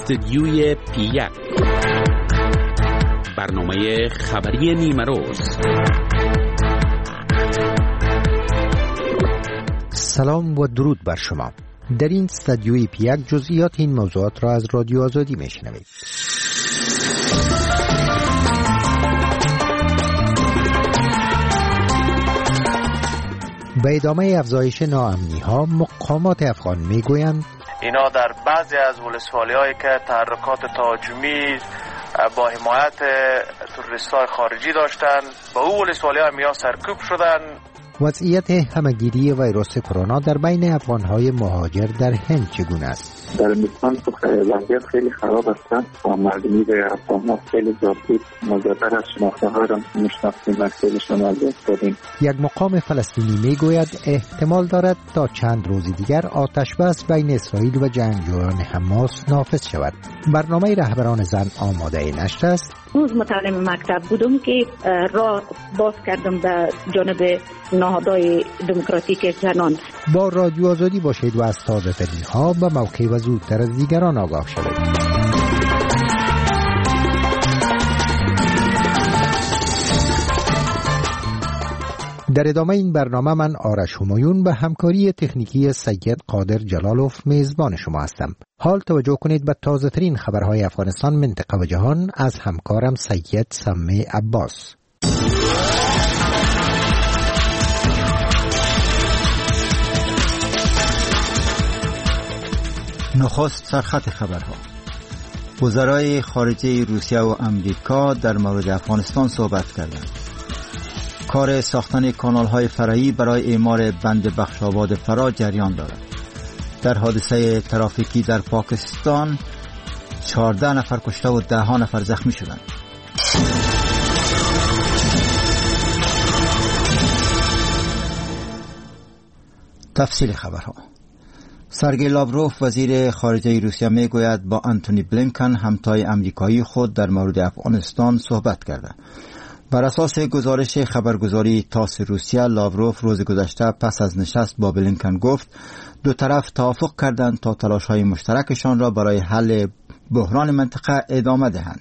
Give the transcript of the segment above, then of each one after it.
استدیوی پی1 برنامه خبری نیمروز. سلام و درود بر شما. در این استدیوی پی1 جزئیات این موضوعات را از رادیو آزادی میشنوید. به ادامه افزایش ناامنی‌ها مقامات افغان میگویند اینا در بعضی از ولسوالی‌هایی که تحرکات تهاجمی با حمایت تروریست‌های خارجی داشتند با او ولسوالی‌ها هم سرکوب شدند. وضعیت همه‌گیری ویروس کرونا در بین افغان‌های مهاجر در هند چگونه است؟ در میزبان وضعیت خیلی خراب است و مردمی به افغان‌ها خیلی زیاد بود. ما زیادتر از شناخته‌ها را می‌شناسیم و خیلیشان از دست دادیم. یک مقام فلسطینی میگوید احتمال دارد تا چند روز دیگر آتش بس بین اسرائیل و جنگجویان حماس نافذ شود. برنامه رهبران زن آماده نشر است. روز متعلم مکتب بودم که راه باز کردم به جانب نهادهای دموکراتیک زنان. با رادیو آزادی باشید و از تازه ترین ها به موقع و زودتر از دیگران آگاه شوید. در ادامه این برنامه من آرش همایون به همکاری تکنیکی سید قادر جلالوف میزبان شما هستم. حال توجه کنید به تازه ترین خبرهای افغانستان، منطقه و جهان از همکارم سید سمی عباس. نخست سرخط خبرها. وزرای خارجه روسیه و امریکا در مورد افغانستان صحبت کردند. کار ساختن کانال‌های فرعی برای اعمار بند بخشاباد فرا جریان دارد. در حادثه ترافیکی در پاکستان 14 نفر کشته و 10 نفر زخمی شدند. تفصیل خبرها. سرگئی لاوروف وزیر خارجه روسیه میگوید با آنتونی بلینکن همتای امریکایی خود در مورد افغانستان صحبت کرده. بر اساس گزارش خبرگزاری تاس روسیه، لاوروف روز گذشته پس از نشست با بلینکن گفت دو طرف توافق کردند تا تلاش‌های مشترکشان را برای حل بحران منطقه ادامه دهند.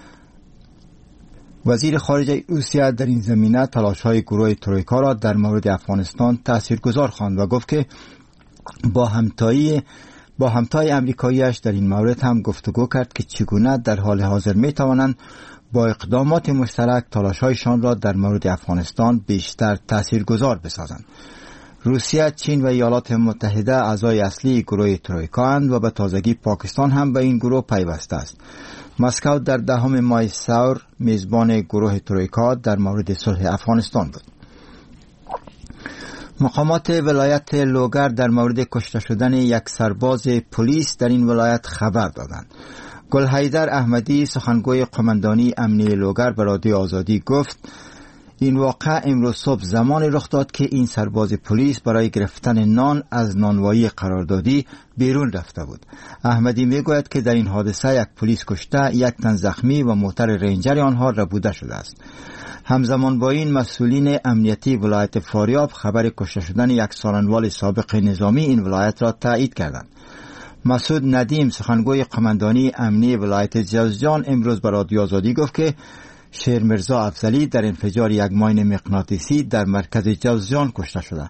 وزیر خارجه روسیه در این زمینه تلاش‌های گروه ترویکا را در مورد افغانستان تاثیرگذار خواند و گفت که با همتای امریکاییش در این مورد هم گفتگو کرد که چگونه در حال حاضر می‌توانند با اقدامات مشترک تلاش‌هایشان را در مورد افغانستان بیشتر تاثیرگذار بسازند. روسیه، چین و ایالات متحده اعضای اصلی گروه ترویکا اند و به تازگی پاکستان هم به این گروه پیوسته است. مسکو در 10 ماه سور میزبان گروه ترویکا در مورد صلح افغانستان بود. مقامات ولایت لوگر در مورد کشته شدن یک سرباز پلیس در این ولایت خبر دادند. گلحیدر احمدی سخنگوی قماندانی امنی لوگر به رادیو آزادی گفت این واقعه امروز صبح زمانی رخ داد که این سرباز پلیس برای گرفتن نان از نانوایی قراردادی بیرون رفته بود. احمدی میگوید که در این حادثه یک پلیس کشته، یک تن زخمی و موتر رنجر آنها ربوده شده است. همزمان با این مسئولین امنیتی ولایت فاریاب خبر کشته شدن یک سالنوال سابق نظامی این ولایت را تایید کردند. مسعود ندیم سخنگوی قماندانی امنی ولایت جوزجان امروز به رادیو آزادی گفت که شیر مرزا افضلی در انفجار یک ماین مغناطیسی در مرکز جوزجان کشته شده.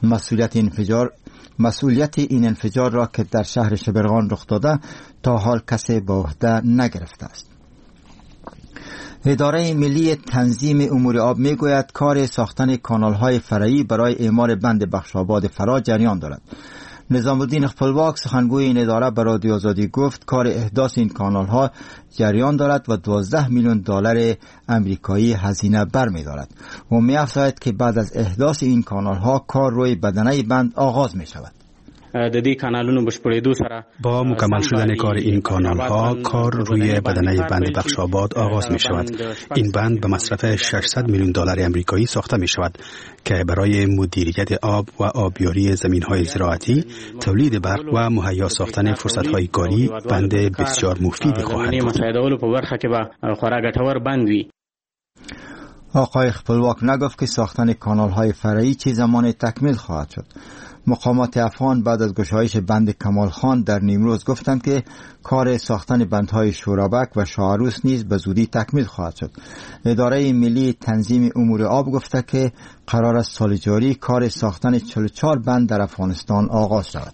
مسئولیت این انفجار را که در شهر شبرغان رخ داده تا حال کسی به عهده نگرفته است. اداره ملی تنظیم امور آب میگوید کار ساختن کانال‌های فرعی برای اعمار بند بخشاباد فرا جریان دارد. نظام الدین خپلواک سخنگوی این اداره به رادیو آزادی گفت کار احداث این کانال‌ها جریان دارد و 12 میلیون دلار امریکایی هزینه برمی‌دارد و می‌افزاید که بعد از احداث این کانال‌ها کار روی بدنه بند آغاز می‌شود. د دې کانالونو بشپړېدو سره با مکمل شدن کار این کانال ها کار روی بدنه بند بخشاباد آغاز می شود. این بند به مصرف 600 میلیون دلار آمریکایی ساخته می شود که برای مدیریت آب و آبیاری زمین های زراعتی، تولید برق و مهیا ساختن فرصت های کاری بند بسیار مفید خواهد بود. آقای خپلواک نگفت که ساختن کانال‌های فرعی چه زمان تکمیل خواهد شد. مقامات افغان بعد از گشایش بند کمال خان در نیمروز گفتند که کار ساختن بندهای شورابک و شاهروس نیز به زودی تکمیل خواهد شد. اداره ملی تنظیم امور آب گفته که قرار است سال جاری کار ساختن 44 بند در افغانستان آغاز شود.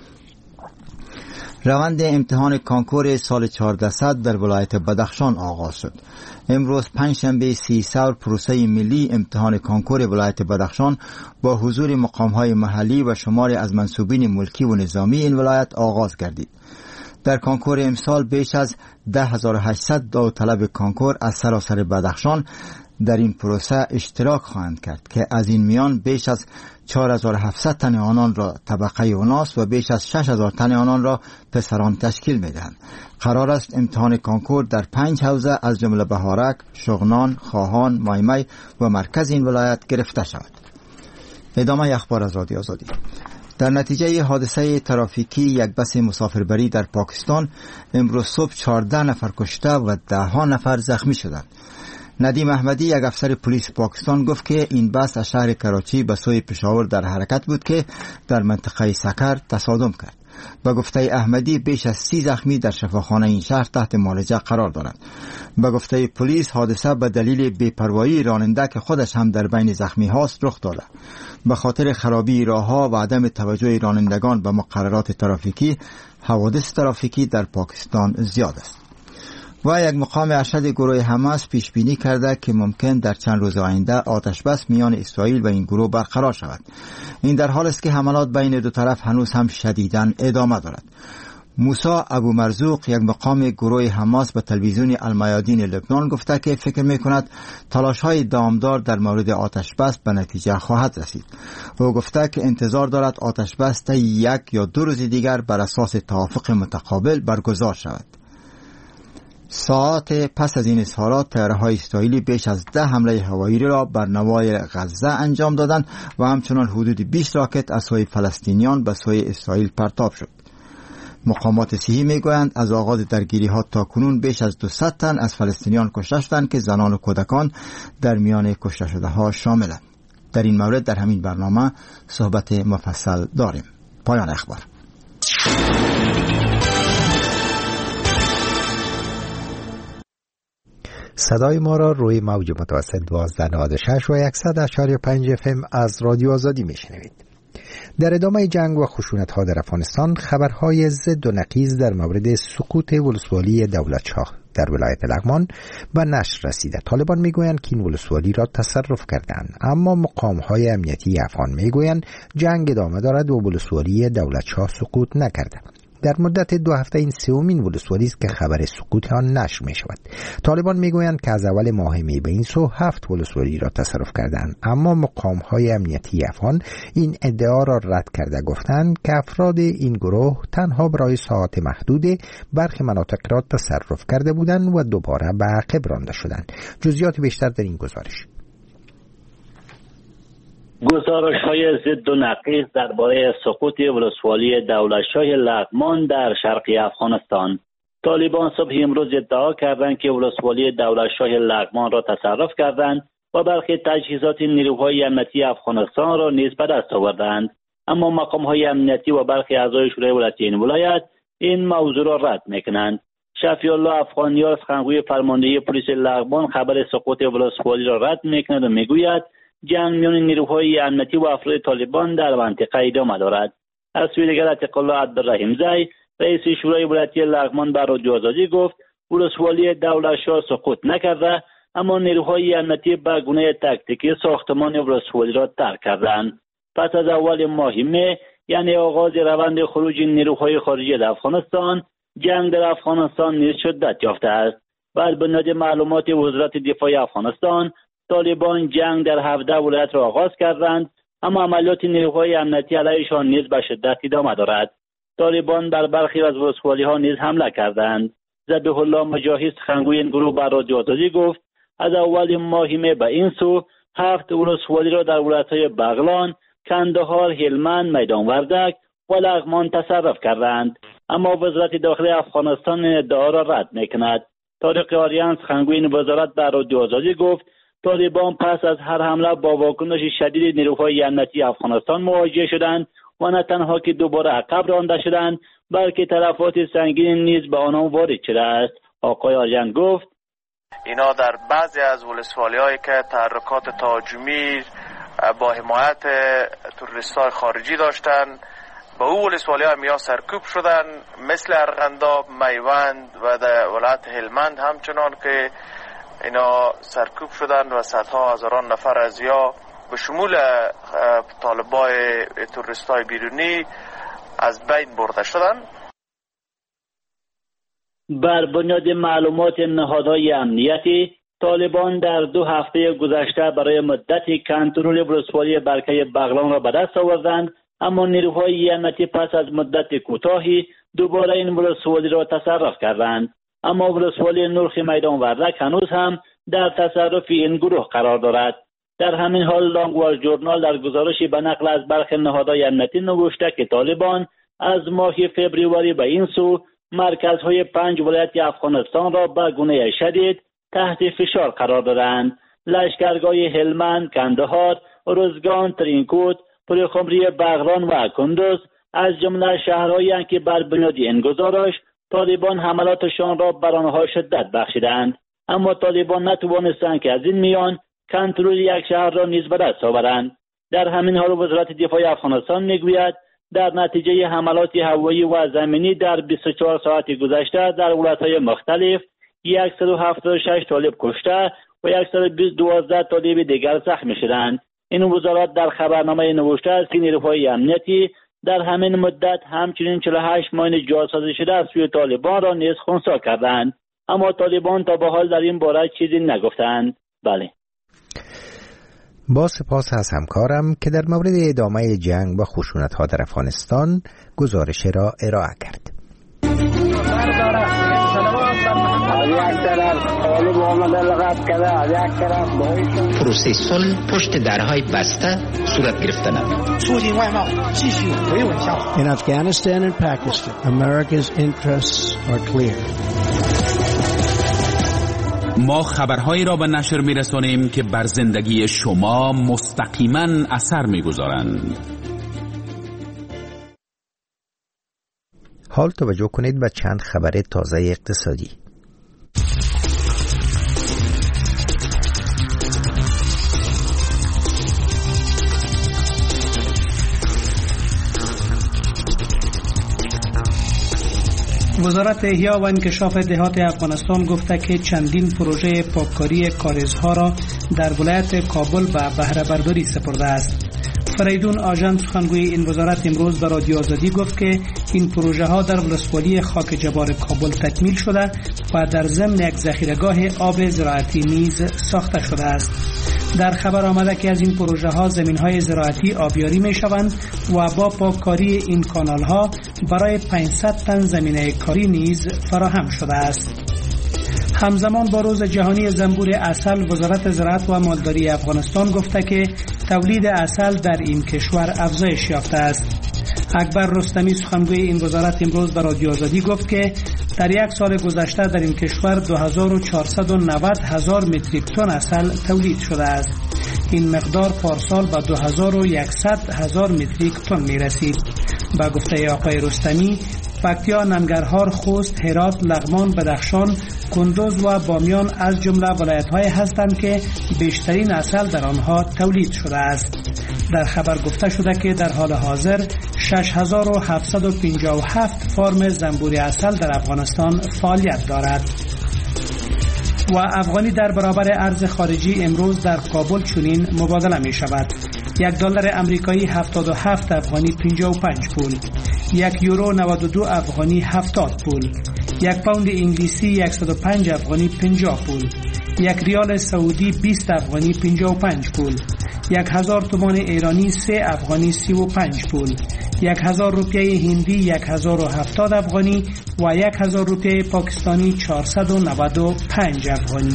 روند امتحان کانکور سال 1400 در ولایت بدخشان آغاز شد. امروز پنجشنبه 30 ثور پروسه ملی امتحان کانکور ولایت بدخشان با حضور مقام‌های محلی و شماری از منصوبین ملکی و نظامی این ولایت آغاز گردید. در کانکور امسال بیش از 10800 داوطلب کانکور از سراسر بدخشان در این پروسه اشتراک خواهند کرد که از این میان بیش از 4700 تن آنان را طبقه اوناس و بیش از 6000 تن آنان را پسران تشکیل می‌دهند. قرار است امتحان کانکور در 5 حوزه از جمله بهارک، شغنان، خواهان، مایمی و مرکز این ولایت گرفته شود. ادامه اخبار از رادیو آزادی. در نتیجه حادثه ترافیکی یک بس مسافربری در پاکستان امروز صبح 14 نفر کشته و 10 نفر زخمی شدند. ندیم احمدی یک افسر پلیس پاکستان گفت که این بس از شهر کراچی به سوی پشاور در حرکت بود که در منطقه سکر تصادم کرد. به گفته احمدی بیش از 30 زخمی در شفاخانه این شهر تحت معالجه قرار دارند. به گفته پلیس حادثه به دلیل بی‌پروایی راننده که خودش هم در بین زخمی هاست رخ داده. به خاطر خرابی راهها و عدم توجه رانندگان به مقررات ترافیکی حوادث ترافیکی در پاکستان زیاد است. و یک مقام ارشد گروه حماس پیش بینی کرده که ممکن در چند روز آینده آتش بس میان اسرائیل و این گروه برقرار شود. این در حال است که حملات بین دو طرف هنوز هم شدیداً ادامه دارد. موسی ابو مرزوق یک مقام گروه حماس به تلویزیون المیادین لبنان گفته که فکر می‌کند تلاش‌های دامدار در مورد آتش بس به نتیجه خواهد رسید. او گفته که انتظار دارد آتش بس تا 1 یا 2 روز دیگر بر اساس توافق متقابل برگزار شود. ساعات پس از این اظهارات طیاره‌های اسرائیلی بیش از 10 حمله هوایی را بر نوای غزه انجام دادند و همچنان حدود 20 راکت از سوی فلسطینیان به سوی اسرائیل پرتاب شد. مقامات صحی میگویند از آغاز درگیری‌ها تا کنون بیش از 200 تن از فلسطینیان کشته شدند که زنان و کودکان در میان کشته شده‌ها شاملند. در این مورد در همین برنامه صحبت مفصل داریم. پایان اخبار. صدای ما را روی موج متوسط 1296 و 100.5 FM از رادیو آزادی میشنوید. در ادامه جنگ و خشونت‌ها در افغانستان خبرهای ضد و نقیض در مورد سقوط ولسوالی دولتشاه در ولایت لغمان به نشر رسیده. طالبان میگویند که این ولسوالی را تصرف کردند، اما مقام‌های امنیتی افغان میگویند جنگ ادامه دارد و ولسوالی دولتشاه سقوط نکرده. در مدت 2 هفته این سومین ولسوالی است که خبر سقوط آن نشر می شود. طالبان می گویند که از اول ماه می به این سو 7 ولسوالی را تصرف کردند، اما مقام‌های امنیتی افغان این ادعا را رد کرده، گفتند که افراد این گروه تنها برای ساعات محدود برخی مناطق را تصرف کرده بودند و دوباره به عقب رانده شدند. جزئیات بیشتر در این گزارش. گزارش‌های ضد و نقیض درباره سقوط ولسوالی دولتشاه لغمان در شرقی افغانستان. طالبان صبح امروز ادعا کردند که ولسوالی دولتشاه لغمان را تصرف کردند و برخی تجهیزات نیروهای امنیتی افغانستان را نیز به دست آوردند، اما مقام‌های امنیتی و برخی اعضای شورای ولایتی این ولایت این موضوع را رد می‌کنند. شفیع الله افغانیار سخنگوی فرماندهی پلیس لغمان خبر سقوط ولسوالی را رد می‌کند و میگوید جنگ میان نیروهای امنیتی و افراد طالبان در منطقه ادامه دارد. از سوی دیگر عتیق الله عبدالرحیم زی رئیس شورای ولایتی لغمان بر رادیو آزادی گفت ولسوالی دولتشاه سقوط نکرده، اما نیروهای امنیتی به گونه تاکتیکی ساختمان ولسوالی را ترک کردند. پس از اول ماه می، یعنی آغاز روند خروج نیروهای خارجی از افغانستان، جنگ در افغانستان نیز شدت یافته است. بر بنیاد معلومات وزارت دفاع افغانستان، طالبان جنگ در 17 ولایت را آغاز کردند، اما عملیات نیروهای امنیتی علیهشان نیز به شدت ادامه دارد. طالبان بر برخی از ولسوالی‌ها نیز حمله کردند. ذبیح الله مجاهد سخنگوی این گروه بر رادیو آزادی گفت از اول ماه می به این سو 7 ولسوالی را در ولایت‌های بغلان، کندهار، هلمند، میدان وردک و لغمان تصرف کردند، اما وزارت داخلی افغانستان ادعا را رد می‌کند. طارق آریان سخنگوی این وزارت بر رادیو آزادی گفت طالبان پس از هر حمله با واکنش شدید نیروهای امنیتی افغانستان مواجه شدند و نه تنها که دوباره عقب رانده شدند بلکه تلفات سنگین نیز به آنها وارد شده است. آقای آریان گفت اینا در بعضی از ولسوالی‌هایی که تحرکات تهاجمی با حمایت تروریست‌های خارجی داشتند با او ولسوالی‌ها هم یا سرکوب شدن مثل ارغنداب، میوند و در ولایت هلمند همچنان که اینا سرکوب شدن و صدها هزاران نفر از یا به شمول طالبای تروریست‌های بیرونی از بین برده شدن. بر بنیاد معلومات نهادهای امنیتی طالبان در 2 هفته گذشته برای مدتی کنترل ولسوالی برکه بغلان را به دست آوردند، اما نیروهای امنیتی پس از مدت کوتاهی دوباره این ولسوالی را تصرف کردند. اما ولسوالی نرخ میدان وردک هنوز هم در تصرف این گروه قرار دارد. در همین حال لانگوال جورنال در گزارشی به نقل از برخی نهادهای امنیتی نوشته که طالبان از ماه فوریه به این سو مرکزهای 5 ولایت افغانستان را به گونه شدید تحت فشار قرار دادند. لشکرگاه هلمند، کندهار، روزگان، ترینکوت، پلخمری بغلان و کندوز از جمله شهرهایی که بر بنیاد این گزارش طالبان حملاتشان را بر آنها شدت بخشیدند. اما طالبان نتوانستند که از این میان کنترل یک شهر را نیز به دست آورند. در همین حال وزارت دفاع افغانستان میگوید در نتیجه حملات هوایی و زمینی در 24 ساعت گذشته در ولایت‌های مختلف 176 طالب کشته و 112 طالب دیگر زخمی شدند. این وزارت در خبرنامه نوشته است که نیروهای امنیتی در همین مدت همچنین 48 ماین جاسازی شده از سوی طالبان را نیز خنثی کردند، اما طالبان تا به حال در این باره چیزی نگفتند. بله. با سپاس از همکارم که در مورد ادامه جنگ و خشونت‌ها در افغانستان گزارش را ارائه کرد. پروسه صلح پشت درهای بسته صورت گرفتن. In Afghanistan and Pakistan, America's interests are clear. ما خبرهایی را به نشر می‌رسانیم که بر زندگی شما مستقیما اثر می‌گذارند. حال توجه کنید به چند خبر تازه اقتصادی. وزارت احیا و انکشاف دهات افغانستان گفته که چندین پروژه پاککاری کاریزها را در ولایت کابل به بهره برداری سپرده است. فریدون آژان سخنگوی این وزارت امروز به رادیو آزادی گفت که این پروژه ها در ولسوالی خاک جبار کابل تکمیل شده و در ضمن یک ذخیره‌گاه آب زراعتی نیز ساخته شده است. در خبر آمده که از این پروژه ها زمین های زراعتی آبیاری می شوند و با پاککاری این کانال ها برای 500 تن زمینه کاری نیز فراهم شده است. همزمان با روز جهانی زنبور عسل، وزارت زراعت و مالداری افغانستان گفته که تولید عسل در این کشور افزایش یافته است. اکبر رستمی سخنگوی این وزارت امروز به رادیو آزادی گفت که در یک سال گذشته در این کشور 2490 هزار متریک تن عسل تولید شده است. این مقدار پارسال به 2100 هزار متریک تن می رسید. با گفته آقای رستمی، پکتیا، ننگرهار، خوست، هرات، لغمان، بدخشان، کندوز و بامیان از جمله ولایت‌های هستند که بیشترین عسل در آنها تولید شده است. در خبر گفته شده که در حال حاضر 6757 فرم زنبور عسل در افغانستان فعالیت دارد. و افغانی در برابر ارز خارجی امروز در کابل چنین مبادله می شود: $1 امریکایی 77 افغانی 55 پول، €1 92 افغانی 70 پول، یک پوند انگلیسی 105 افغانی 50 پول، یک ریال سعودی 20 افغانی 55 پول، 1000 تومان ایرانی 3 افغانی 35 پول، 1000 روپیه هندی 1070 افغانی و 1000 روپیه پاکستانی 495 افغانی.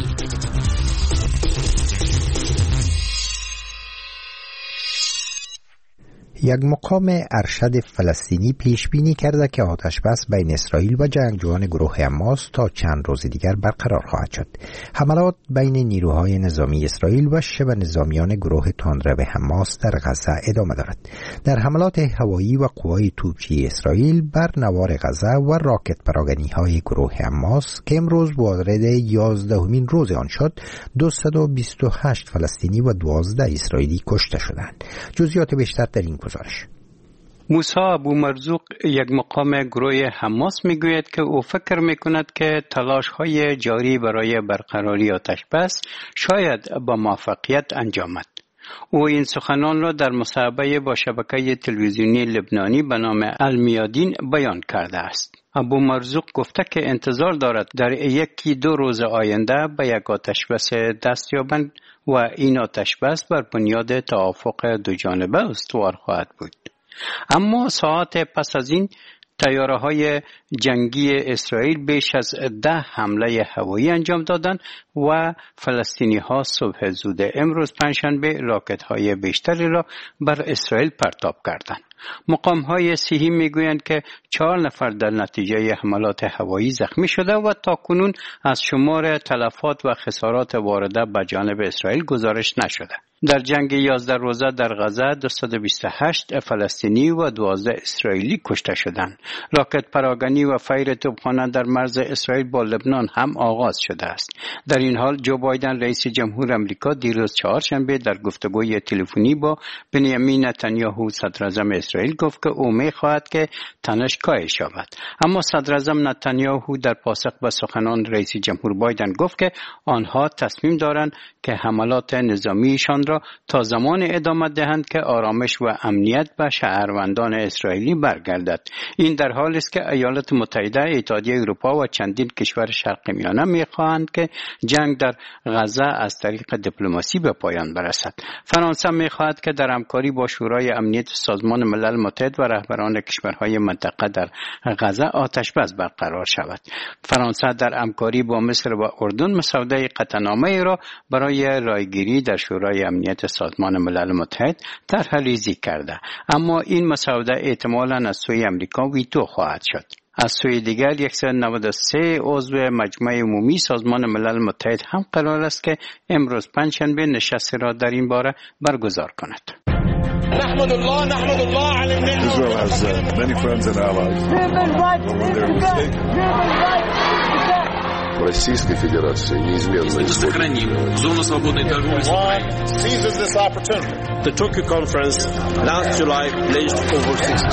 یک مقام ارشد فلسطینی پیش بینی کرده که آتش بس بین اسرائیل و جنگجویان گروه حماس تا چند روز دیگر برقرار خواهد شد. حملات بین نیروهای نظامی اسرائیل و شبه نظامیان گروه تندرو حماس در غزه ادامه دارد. در حملات هوایی و قوای توپچی اسرائیل بر نوار غزه و راکت پراگنی‌های گروه حماس که امروز وارد 11مین روز آن شد، 228 فلسطینی و 12 اسرائیلی کشته شدند. جزئیات بیشتر در این گزارش. موسی ابو مرزوق، یک مقام گروه حماس، میگوید که او فکر میکند که تلاش‌های جاری برای برقراری آتش بس شاید با موفقیت انجامد. او این سخنان را در مصاحبه با شبکه تلویزیونی لبنانی به نام المیادین بیان کرده است. ابو مرزوق گفته که انتظار دارد در 1-2 روز آینده به یک آتش بس دست یابند و این آتش بس بر بنیاد توافق دو جانبه استوار خواهد بود. اما ساعت پس از این طیاره‌های جنگی اسرائیل بیش از 10 حمله هوایی انجام دادند و فلسطینی‌ها صبح زود امروز پنجشنبه راکت‌های بیشتری را بر اسرائیل پرتاب کردند. مقام‌های صحی میگویند که 4 نفر در نتیجه حملات هوایی زخمی شده و تاکنون از شمار تلفات و خسارات وارده به جانب اسرائیل گزارش نشده. در جنگ 11 روزه در غزه 228 فلسطینی و 12 اسرائیلی کشته شدند. راکت پراگنی و فیر توپخانه در مرز اسرائیل با لبنان هم آغاز شده است. در این حال جو بایدن رئیس جمهور آمریکا دیروز چهارشنبه در گفتگوی تلفنی با بنیامین نتانیاهو صدر اعظم اسرائیل گفت که او می‌خواهد که تنش کاهش یابد. اما صدر اعظم نتانیاهو در پاسخ به سخنان رئیس جمهور بایدن گفت که آنها تصمیم دارند که حملات نظامیشان را تا زمان ادامه دهند که آرامش و امنیت به شهروندان اسرائیلی برگردد. این در حالی است که ایالات متحده، اتحادیه اروپا و چندین کشور شرق میانه می‌خواهند که جنگ در غزه از طریق دیپلماسی به پایان برسد. فرانسه می‌خواهد که در همکاری با شورای امنیت سازمان ملل متحد و رهبران کشورهای منطقه در غزه آتش بس برقرار شود. فرانسه در همکاری با مصر و اردن مسوده قطعنامه‌ای را برای رایگیری در شورای امنیت سازمان ملل متحد طرح‌ریزی کرده، اما این مسوده احتمالاً از سوی امریکا ویتو خواهد شد. از سوی دیگر 193 عضو مجمع عمومی سازمان ملل متحد هم قرار است که امروز پنجشنبه نشستی را در این باره برگزار کند. نحمد الله على النعمة. Israel has many friends and allies. Российской Федерации неизменно сохраним зону свободной торговли с Украиной. Seizes this opportunity. The Tokyo conference last July pledged over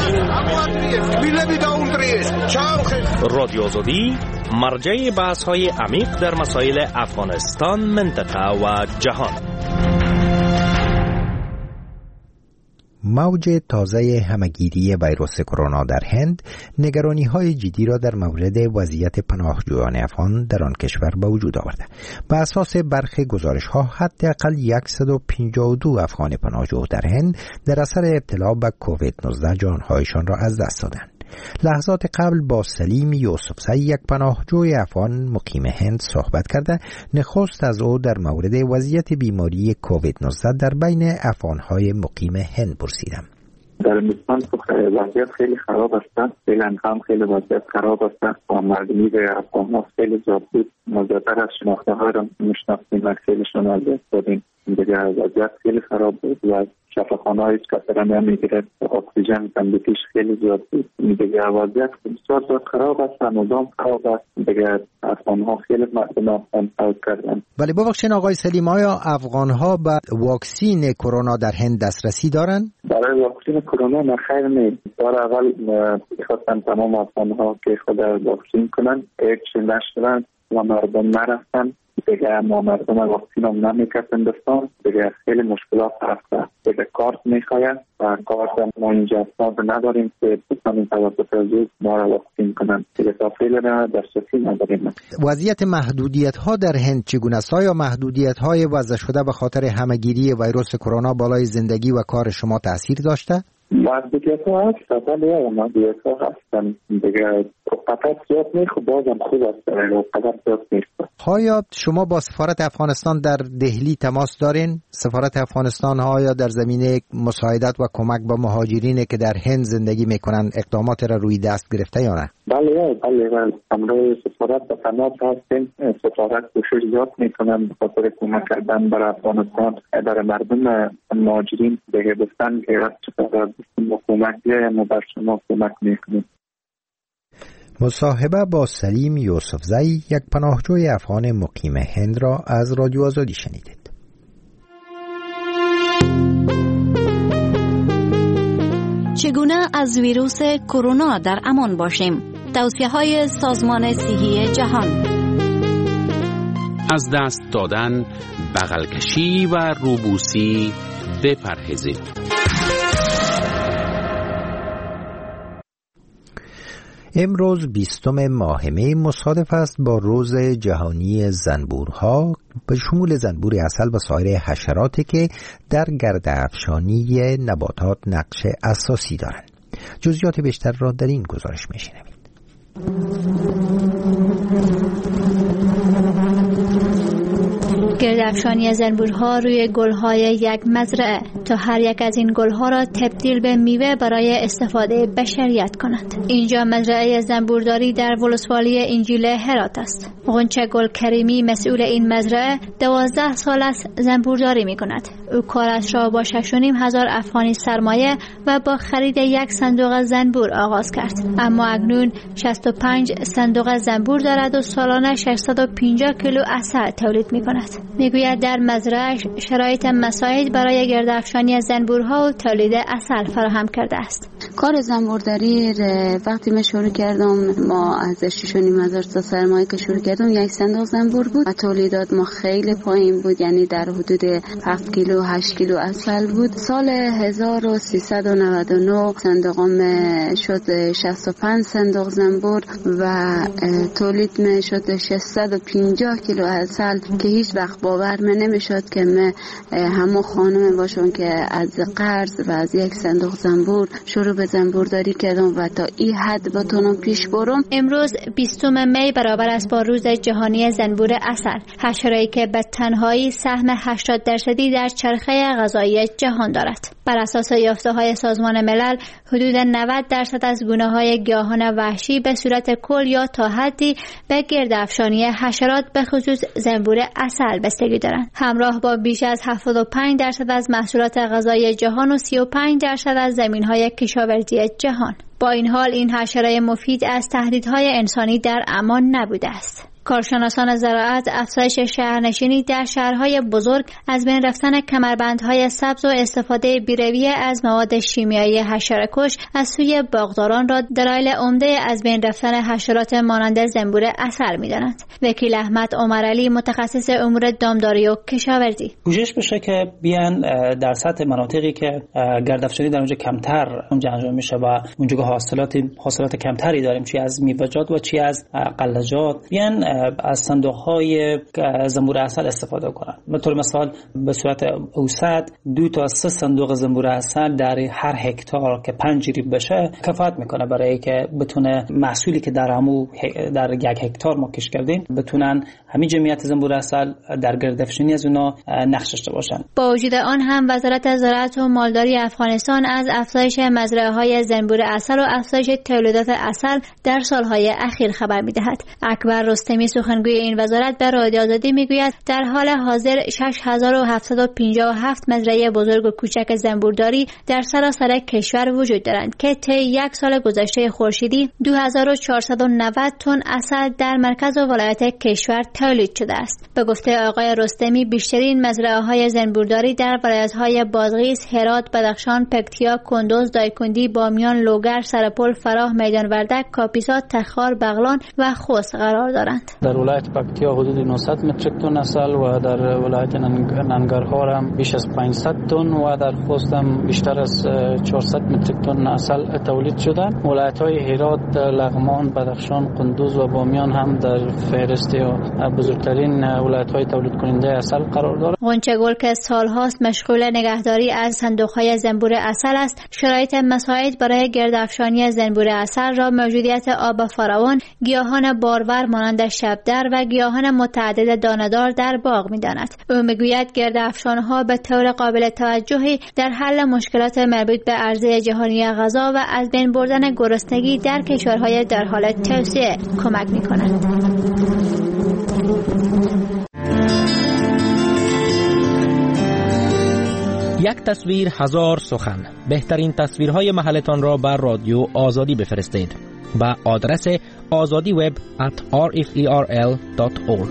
16 رادیو آزادی مرجع بحث‌های عمیق در مسائل افغانستان، منطقه و جهان. موج تازه همه‌گیری ویروس کرونا در هند نگرانی‌های جدی را در مورد وضعیت پناهجویان افغان در آن کشور به وجود آورده. بر اساس برخی گزارش‌ها حداقل 152 افغان پناهجو در هند در اثر ابتلا به کووید 19 جان‌هایشان را از دست دادند. لحظات قبل با سلیم یوسفزی، یک پناهجوی افغان مقیم هند، صحبت کرده. نخست از او در مورد وضعیت بیماری کووید 19 در بین افغان‌های مقیم هند پرسیدم. در هندوستان وضعیت خیلی خراب است. فعلا هم خیلی وضعیت خراب است و مردمی به افغان‌ها خیلی زیاد بود. مزدتر از شناخته ها را میشناختیم و خیلیشون از دست دادیم. دیگه وضعیت خیلی خراب بود و شفاخانه هایش کسره نمیگیره. اکسیژن کمبودیش خیلی زیاد بود. دیگه وضعیت بسیار زیاد خراب است و نظام خراب است. دیگه افغان‌ها خیلی مردم فوت کردن. ولی ببخشید آقای سلیم، آیا افغان‌ها به واکسین کرونا در هند دسترسی دارن؟ برای واکسین کرونا نخیر نیست. بار اول می‌خواستن تمام افغان‌ها که خود واکسین کنن، هیچ نشدن و مردم نرفتن. دیگه ما مردم واکسین هم نمیکرد هندوستان. دیگه خیلی مشکلات هست. دیگه کارت میخواید و کارت ما اینجا اصلا نداریم که بتونیم توسط زود ما را واکسین کنن. دیگه تا فعلا دسترسی نداریم. وضعیت محدودیت ها در هند چگونه است؟ آیا محدودیت های وضع شده به خاطر همه‌گیری ویروس کرونا بالای زندگی و کار شما تاثیر داشته؟ محدودیت ها هست، ولی محدودیت ها هستن. دیگه قطعات زیاد نیست، بازم خوب است، قطعات زیاد نیست. آیا شما با سفارت افغانستان در دهلی تماس دارین؟ سفارت افغانستان ها یا در زمینه مساعدت و کمک با مهاجرین که در هند زندگی میکنن اقدامات را روی دست گرفته یا نه؟ بله امروز سفارت به تماس هستیم. سفارت کوشش زیاد میکنن به خاطر کمک کردن برای افغانستان، برای مردم مهاجرین دیگه گفتن که چقدر با کمک بیایم و بر شما کمک میکنیم. مصاحبه با سلیم یوسفزئی، یک پناهجوی افغان مقیم هند را از رادیو آزادی شنیدید. چگونه از ویروس کرونا در امان باشیم؟ توصیه‌های سازمان صحی جهان. از دست دادن، بغل کشی و روبوسی بپرهیزید. امروز 20 ماه می مصادف است با روز جهانی زنبورها به شمول زنبور عسل و سایر حشراتی که در گرد افشانی نباتات نقش اساسی دارند. جزئیات بیشتر را در این گزارش می‌شنوید. گردافشانی زنبورها روی گل‌های یک مزرعه تا هر یک از این گل‌ها را تبدیل به میوه برای استفاده بشریت کنند. اینجا مزرعه زنبورداری در ولسوالی انجیل هرات است. غنچه گل کریمی مسئول این مزرعه 12 سال است زنبورداری می‌کند. او کارش را با 6,500 افغانی سرمایه و با خرید یک صندوق زنبور آغاز کرد. اما اکنون 65 صندوق زنبور دارد و سالانه 650 کیلو عسل تولید می‌کند. میگوید در مزرعه شرایط مساعد برای گردافشانی زنبورها و تولید عسل فراهم کرده است. کار زنبورداری وقتی من شروع کردم، ما از 6,500 تا سرمایه که شروع کردم یک صندوق زنبور بود و تولیدات ما خیلی پایین بود، یعنی در حدود 7 کیلو 8 کیلو عسل بود. سال 1399 صندوقم شد 65 صندوق زنبور و تولید می شد 650 کیلو عسل که هیچ وقت باور من نمیشد که من همه خانم باشم که از قرض و از یک صندوق زنبور شروع به زنبورداری کردم و تا این حد بتونم پیش برم. امروز 20 می برابر است با روز جهانی زنبور عسل، حشره‌ای که به تنهایی سهم 80% در چرخه غذایی جهان دارد. بر اساس یافته‌های سازمان ملل حدود 90% از گونه‌های گیاهان وحشی به صورت کل یا تا حدی به گردافشانی حشرات به خصوص زنبور عسل بستگی دارند، همراه با بیش از 75% از محصولات غذایی جهان و 35% از زمین‌های کشاورزی جهان. با این حال این حشره مفید از تهدیدهای انسانی در امان نبوده است. کارشناسان زراعت افزایش شهرنشینی در شهرهای بزرگ، از بین رفتن کمربندهای سبز و استفاده بی‌رویه از مواد شیمیایی حشره‌کش از سوی باغداران را دلایل عمده از بین رفتن حشرات مانند زنبور عسل می‌دانند. وکیل احمد عمرعلی، متخصص امور دامداری و کشاورزی: کوشش بشه که بیان در سطح مناطقی که گردافشانی در اونجا کمتر اونجا انجام میشه و اونجا حاصلات کمتری داریم، چی از میوه‌جات و چی از غلجات، بیان از صندوق‌های زنبور عسل استفاده کنن. به طور مثال به صورت اوسط 2 تا 3 صندوق زنبور عسل در هر هکتار که 5 ریب بشه کفایت میکنه برای که بتونه محصولی که در یک هکتار ما کش کردیم بتونن همین جمعیت زنبور عسل در گردافشانی از اونا نقش داشته باشن. با وجود آن هم وزارت زراعت و مالداری افغانستان از افزایش مزرعه‌های زنبور عسل و افزایش تولیدات عسل در سالهای اخیر خبر می‌دهد. اکبر رستمی، سخنگوی این وزارت، به رادیو آزادی میگوید در حال حاضر 6757 مزرعه بزرگ و کوچک زنبورداری در سراسر کشور وجود دارند که طی یک سال گذشته خورشیدی 2490 تن عسل در مرکز و ولایت کشور تولید شده است. به گفته آقای رستمی، بیشترین مزرعه‌های زنبورداری در ولایت‌های بادغیس، هرات، بدخشان، پکتیا، کندوز، دایکندی، بامیان، لوگر، سرپل، فراه، میدان وردک، کاپیسا، تخار، بغلان و خوست قرار دارند. در ولایت پکتیا حدود 900 متریک تن عسل و در ولایت ننگرهار هم بیش از 500 تن و در خوست هم بیشتر از 400 متریک تن عسل تولید شدند. ولایت‌های هرات، لغمان، بدخشان، قندوز و بامیان هم در فهرست بزرگترین ولایت‌های تولید کننده عسل قرار دارند. غنچه‌گل که سال‌هاست مشغول نگهداری از صندوق‌های زنبور عسل است، شرایط مساعد برای گردافشانی زنبور عسل را موجودیت آب فراوان، گیاهان بارور مانند شبدر و گیاهان متعدد دانه‌دار در باغ می‌داند. او می‌گوید گردافشان‌ها به طور قابل توجهی در حل مشکلات مربوط به عرضه جهانی غذا و از بین بردن گرسنگی در کشورهای در حال توسعه کمک می‌کنند. یک تصویر هزار سخن. بهترین تصویرهای محلتان را بر رادیو آزادی بفرستید به آدرس azadiweb@rferl.org.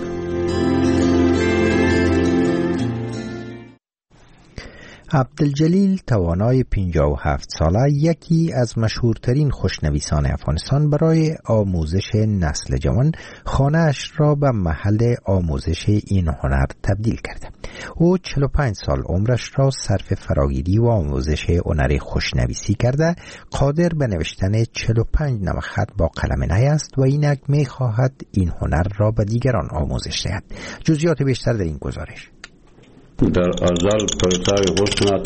عبدالجلیل توانای 57 ساله یکی از مشهورترین خوشنویسان افغانستان برای آموزش نسل جوان خانه‌اش را به محل آموزش این هنر تبدیل کرده. او 45 سال عمرش را صرف فراگیری و آموزش هنر خوشنویسی کرده، قادر به نوشتن 45 نوع خط با قلم نی است و اینک می خواهد این هنر را به دیگران آموزش دهد. جزئیات بیشتر در این گزارش. در ازل پرتای حسنت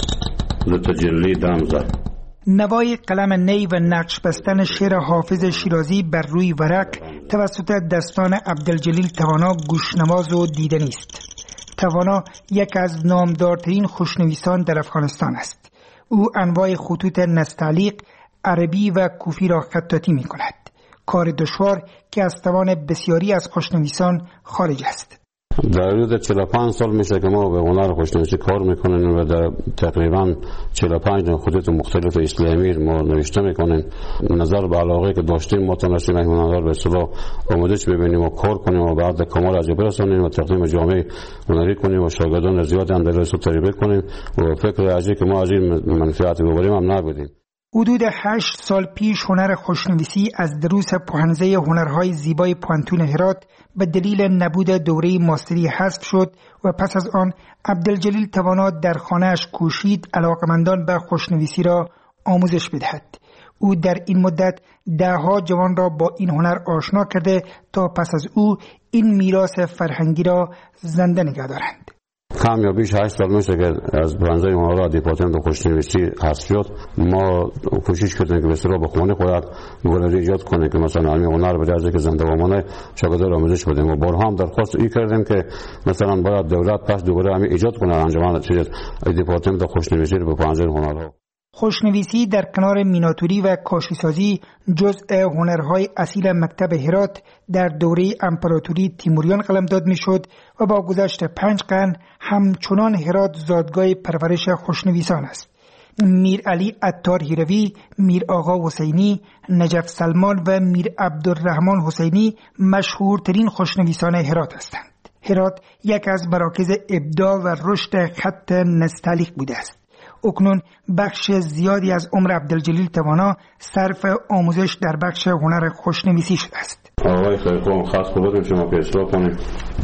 لتجلی دمزه. نوای قلم نی و نقش بستن شعر حافظ شیرازی بر روی ورق توسط دستان عبدالجلیل توانا گوشنواز و دیدنی است. توانا یک از نامدارترین خوشنویسان در افغانستان است. او انواع خطوط نستعلیق، عربی و کوفی را خطاطی می کند. کار دشوار که از توان بسیاری از خوشنویسان خارج است. در حدود 45 سال میشه که ما به هنر خوشنویسی کار میکنیم و در تقریبا 45 خطوط مختلف اسلامی ما نوشته میکنیم. نظر به علاقه که داشتیم ما تونستیم این هنر به اصطلاح آموزش ببینیم و کار کنیم و بعد کمال از برسونیم و تقدیم جامعه هنری کنیم و شاگردان زیاد هم در رسو تربیت کنیم و فکر ازی که ما از این منفعت ببریم هم نبودیم. حدود 8 سال پیش هنر خوشنویسی از دروس پوهنزه هنرهای زیبای پانتون هرات به دلیل نبود دوره ماستری حذف شد و پس از آن عبدالجلیل توانا در خانه‌اش کوشید علاقمندان به خوشنویسی را آموزش بدهد. او در این مدت دهها جوان را با این هنر آشنا کرده تا پس از او این میراث فرهنگی را زنده نگه دارند. کم یا بیش 8 سال میشه که از پوهنځی هنرها دیپارتمنت خوشنویسی حذف شد. ما کوشش کردیم که به اصطلاح به خونه خودت گالری ایجاد کنیم که مثلا علم هنر به درجه که زنده بمانه شاگردان آموزش بدیم و بارها هم درخواست ای کردیم که مثلا باید دولت پس دوباره همین ایجاد کنه انجمن دیپارتمنت خوشنویسی رو به پوهنځی هنرها. خوشنویسی در کنار میناتوری و کاشیسازی جزء هنرهای اصیل مکتب هرات در دوره امپراتوری تیموریان قلمداد میشد و با گذشت 5 قرن همچنان هرات زادگاه پرورش خوشنویسان است. میر علی عطار هیروی، میر آقا حسینی، نجف سلمان و میر عبدالرحمن حسینی مشهورترین خوشنویسان هرات هستند. هرات یک از مراکز ابداع و رشد خط نستعلیق بوده است. اکنون بخش زیادی از عمر عبدالجلیل توانا صرف آموزش در بخش هنر خوشنویسی شده است. آقای خیرخواه خاص خودتون شما که اصلاح کنید.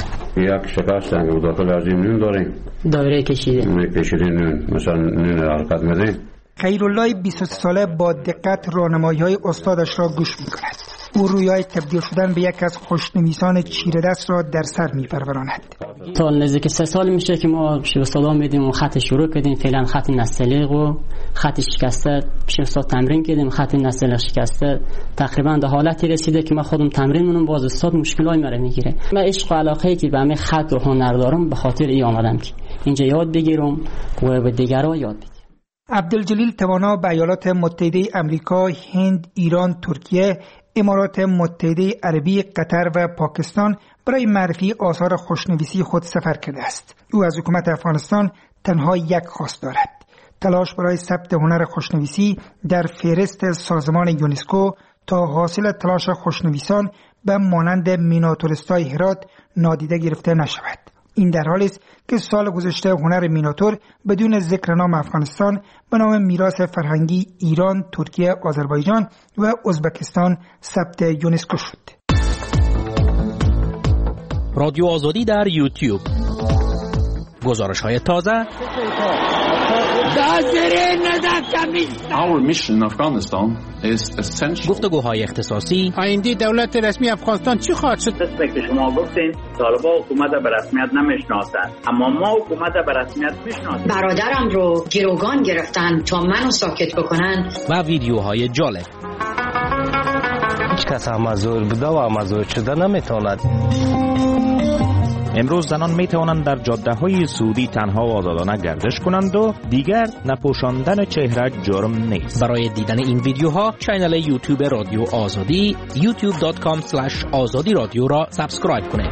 یک شکست هنگه داخل از این نون داریم. دایره کشیدین نون مثلا نون حرکت میدیم. خیرالله 23 ساله با دقت راهنمایی‌های استادش را گوش می‌کند. او رویای تبدیل شدن به یک از خوشنویسان چیره دست را در سر می‌پروراند. تا نزدیک 3 سال میشه که ما پیش استادا میدیم و خط شروع کردیم. فعلا خط نستعلیق و خط شکسته پیش استاد تمرین کردیم. خط نستعلیق شکسته تقریبا به حالتی رسیده که ما خودم تمرین منم باز استاد مشکلای مرا میگیره. من عشق و علاقه‌ای که به همین خط و هنر دارم به خاطر این آمدم که اینجا یاد بگیرم و به دیگران یاد بدم. عبدالجلیل توانا به ایالات متحده آمریکا، هند، ایران، ترکیه، امارات متحده عربی، قطر و پاکستان برای معرفی آثار خوشنویسی خود سفر کرده است. او از حکومت افغانستان تنها یک خواست دارد: تلاش برای ثبت هنر خوشنویسی در فهرست سازمان یونسکو تا حاصل تلاش خوشنویسان به مانند میناتورستای هرات نادیده گرفته نشود. این در حالی است که سال گذشته هنر میناتور بدون ذکر نام افغانستان به نام میراث فرهنگی ایران، ترکیه، آذربایجان و ازبکستان ثبت یونسکو شد. رادیو آزادی در یوتیوب. گزارش های تازه. Our mission in Afghanistan is essential. گفتگوهای اختصاصی. آینده دولت رسمی افغانستان چی خواهد شد؟ مثل که شما گفتین طالبان حکومت به رسمیت نمیشناسند، اما ما حکومت به رسمیت میشناسیم. برادرم رو گروگان گرفتن تا منو ساکت بکنن. و ویدیوهای جالب. هیچ کس امازور بوده و امازور شده نمیتواند. امروز زنان می توانند در جاده‌های سعودی تنها و آزادانه گردش کنند و دیگر نپوشاندن چهره جرم نیست. برای دیدن این ویدیوها کانال یوتیوب رادیو آزادی youtube.com/azadi رادیو را سابسکرایب کنید.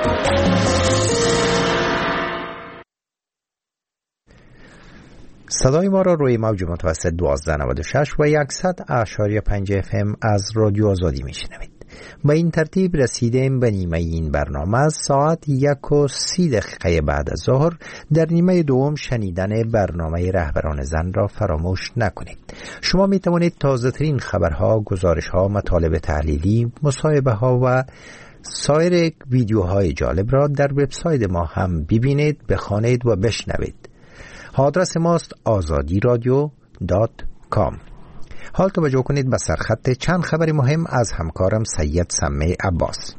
صدای ما را روی موج متوسط 1296 و 100.5 FM از رادیو آزادی میشنوید. با این ترتیب رسیدیم به نیمه این برنامه. از ساعت 1:30 بعد از ظهر در نیمه دوم شنیدن برنامه رهبران زن را فراموش نکنید. شما می توانید تازه ترین خبرها، گزارشها، مطالب تحلیلی، مصاحبه ها و سایر ویدیوهای جالب را در وبسایت ما هم ببینید، بخوانید و بشنوید. آدرس ماست azadiradyo.com. حال توجه کنید به سرخط چند خبر مهم از همکارم سید سمه عباس.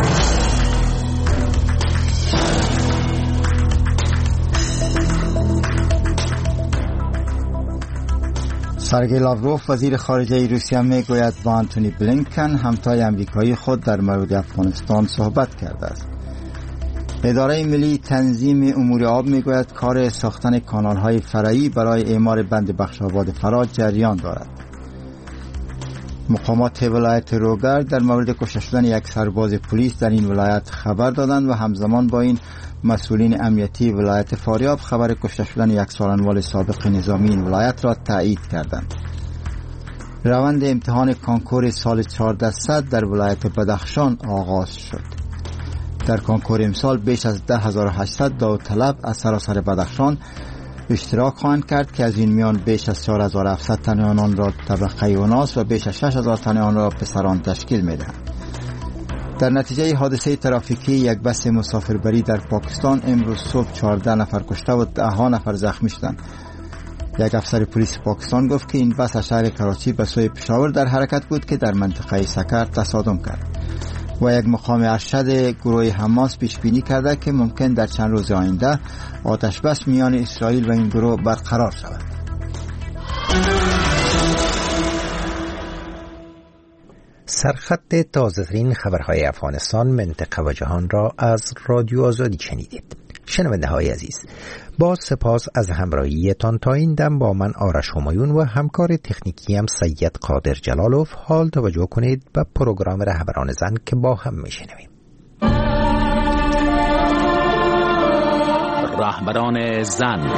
سرگئی لاوروف وزیر خارجه روسیه میگوید با آنتونی بلینکن همتای امریکایی خود در مورد افغانستان صحبت کرده است. اداره ملی تنظیم امور آب میگوید کار ساختن کانال‌های فرعی برای اعمار بند بخش‌آباد فرات جریان دارد. مقامات ولایت روگر در مورد کشته شدن یک سرباز پلیس در این ولایت خبر دادند و همزمان با این مسئولین امنیتی ولایت فاریاب خبر کشته شدن یک سالنوال سابق نظامی این ولایت را تایید کردند. روند امتحان کنکور سال 1400 در ولایت بدخشان آغاز شد. در کنکور امسال بیش از 10,800 داوطلب از سراسر بدخشان اشتراک خواهند کرد که از این میان بیش از 4,700 تن آنان را طبقه اوناس و بیش از 6,000 تن آن را پسران تشکیل میدهند. در نتیجه حادثه ترافیکی یک بس مسافربری در پاکستان امروز صبح 14 نفر کشته و 10 نفر زخمی شدند. یک افسر پلیس پاکستان گفت که این بس از شهر کراچی به سوی پشاور در حرکت بود که در منطقه سکر تصادم کرد و یک مقام ارشد گروه حماس پیش بینی کرده که ممکن در چند روز آینده آتش بس میان اسرائیل و این گروه برقرار شود. سرخط تازه‌ترین خبرهای افغانستان، منطقه و جهان را از رادیو آزادی شنیدید. شنونده های عزیز، با سپاس از همراهیتان. تا این دم با من آرش همایون و همکار تکنیکیم سید قادر جلالوف. حال توجه کنید به پروگرام رهبران زن که با هم میشنویم. رهبران زن.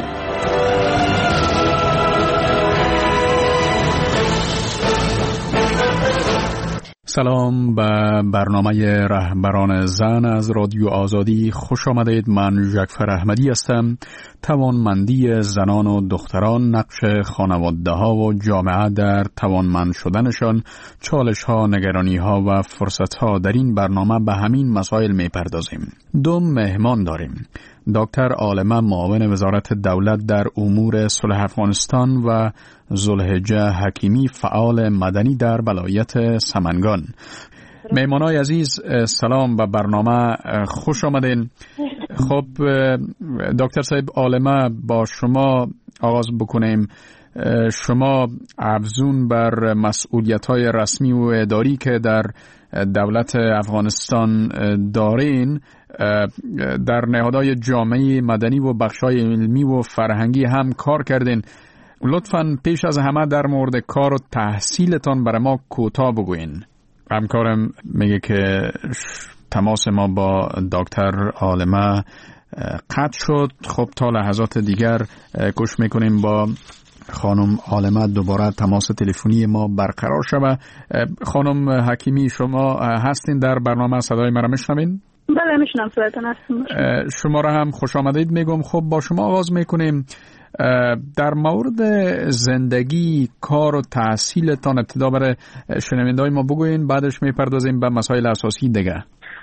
سلام به برنامه رهبران زن از رادیو آزادی خوش آمدید. من ژکفر احمدی هستم. توانمندی زنان و دختران، نقش خانواده ها و جامعه در توانمند شدنشان، چالش ها، نگرانی ها و فرصت ها. در این برنامه به همین مسائل می پردازیم. 2 مهمان داریم: دکتر عالمه، معاون وزارت دولت در امور صلح افغانستان، و ذوالحجه حکیمی، فعال مدنی در ولایت سمنگان. مهمانای عزیز، سلام به برنامه، خوش آمدین. خب دکتر صاحب عالمه، با شما آغاز بکنیم. شما افزون بر مسئولیت‌های رسمی و اداری که در دولت افغانستان دارین، در نهادهای جامعه مدنی و بخش‌های علمی و فرهنگی هم کار کردین. لطفاً پیش از همه در مورد کار و تحصیلتان برای ما کوتاه بگوین. همکارم میگه که تماس ما با دکتر عالمه قطع شد. خب تا لحظات دیگر کوشش میکنیم با خانم عالمه دوباره تماس تلفنی ما برقرار شود. خانم حکیمی، شما هستین در برنامه؟ صدای مرا میشنوین؟ بله میشنم، صدایتان هستم. شما را هم خوش آمدید میگم. خب با شما آغاز میکنیم. در مورد زندگی، کار و تحصیلتان ابتدا برای شنونده‌های ما بگوین، بعدش میپردازیم به مسائل اساسی دیگه.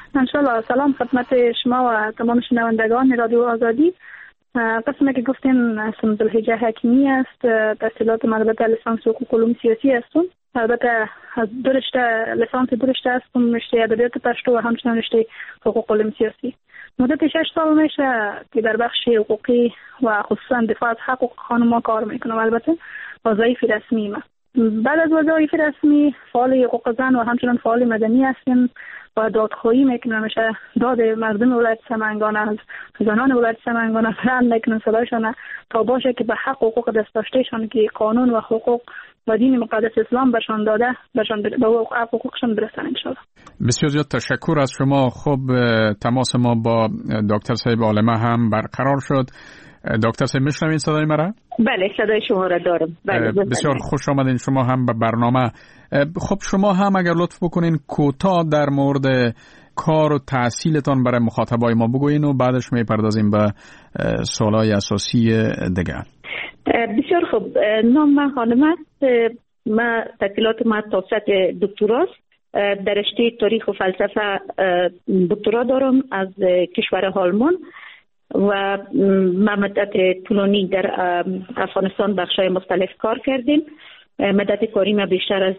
انشالله. سلام خدمت شما و تمام شنوندگان رادیو آزادی. قسمی که گفتین اسم ذوالحجه حکیمی است. تحصیلات البته لیسانس حقوق علوم سیاسی هستم. البته دو رشته لیسانس دو رشته هستم، رشته ادبیات پشتو و همچنین رشته حقوق علوم سیاسی. مدت 6 سال میشه که در بخش حقوقی و خصوصا دفاع از حقوق خانم‌ها کار میکنم. البته وظایف رسمی ما. بعد از وظایف رسمی فعال حقوق زن و همچنین فعال مدنی هستیم و دادخواهی میکنم. میشه داد مردم ولایت سمنگان از زنان ولایت سمنگان بلند میکنم صدایشان تا باشه که به حق حقوق دست داشتهشان که قانون و حقوق و دین مقدس اسلام برشان داده برشان به حقوقشان برسن انشاءالله. بسیار زیاد تشکر از شما. خب تماس ما با دکتر صاحب عالمه هم برقرار شد. دکتر صاحب میشنوین صدای مرا؟ بله صدای شما را دارم. بله بسیار خوش آمدین شما هم به برنامه. خب شما هم اگر لطف بکنین کوتاه در مورد کار و تحصیلتان برای مخاطبای ما بگوین و بعدش میپردازیم به سوالای اساسی دیگه. بسیار خوب. نام من خانم است. من تحصیلات ما توسط دکتراست. در رشته تاریخ و فلسفه دکترا دارم از کشور آلمان و ما مدت طولانی در افغانستان بخشای مختلف کار کردیم. مدت کاری ما بیشتر از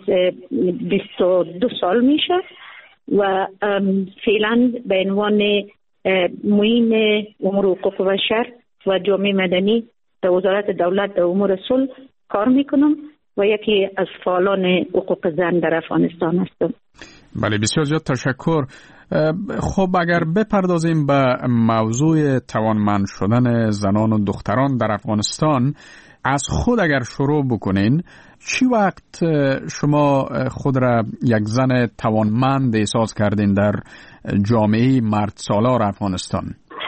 22 سال میشه و فعلا به عنوان معین امور حقوق بشر و جامعه مدنی در وزارت دولت در امور صلح کار میکنم و یکی از فعالان حقوق زن در افغانستان هستم. بله بسیار زیاد تشکر. خب اگر بپردازیم به موضوع توانمند شدن زنان و دختران در افغانستان، از خود اگر شروع بکنین، چی وقت شما خود را یک زن توانمند احساس کردین در جامعه مرد سالار افغانستان؟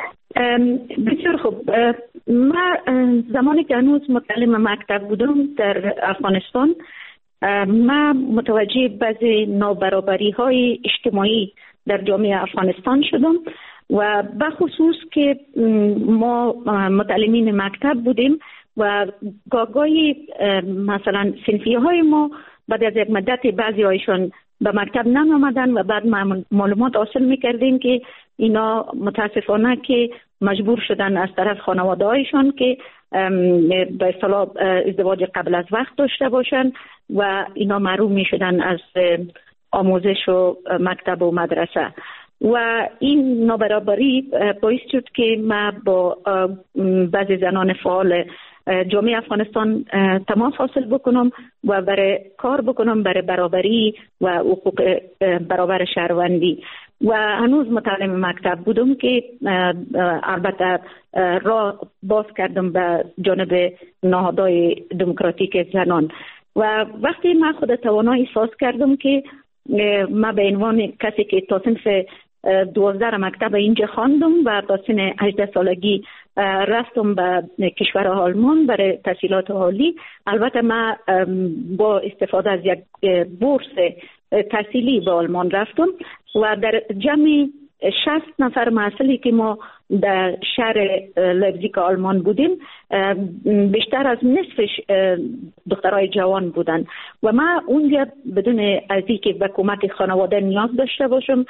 بسیار خوب. من زمانی که هنوز متعلم مکتب بودم در افغانستان، من متوجه بعضی نابرابری های اجتماعی در جامعه افغانستان شدم و بخصوص که ما متعلمین مکتب بودیم و گاهی مثلا صنفیه های ما بعد از یک مدت بعضی هایشان به مکتب نمی‌آمدن و بعد معلومات حاصل می‌کردیم که اینا متاسفانه که مجبور شدن از طرف خانواده هایشان که به اصطلاح ازدواج قبل از وقت داشته باشن و اینا محروم می‌شدن از آموزش و مکتب و مدرسه و این نابرابری باعث شد که ما با بعضی زنان فعال جامعه افغانستان تماس حاصل بکنم و برای کار بکنم برای برابری و حقوق برابر شهروندی و هنوز متعلم مکتب بودم که البته راه باز کردم به جانب نهادهای دموکراتیک زنان و وقتی من خود توانا احساس کردم که من به عنوان کسی که تا صنف 12 مکتب اینجا خواندم و تا سن 18 سالگی رفتم به کشور آلمان برای تحصیلات عالی. البته من با استفاده از یک بورس تحصیلی به آلمان رفتم و در جمع 60 نفر محصلی که ما در شهر لایپزیگ آلمان بودیم بیشتر از نصفش دخترای جوان بودن و من اونجا بدون از اینکه به کمک خانواده نیاز داشته باشم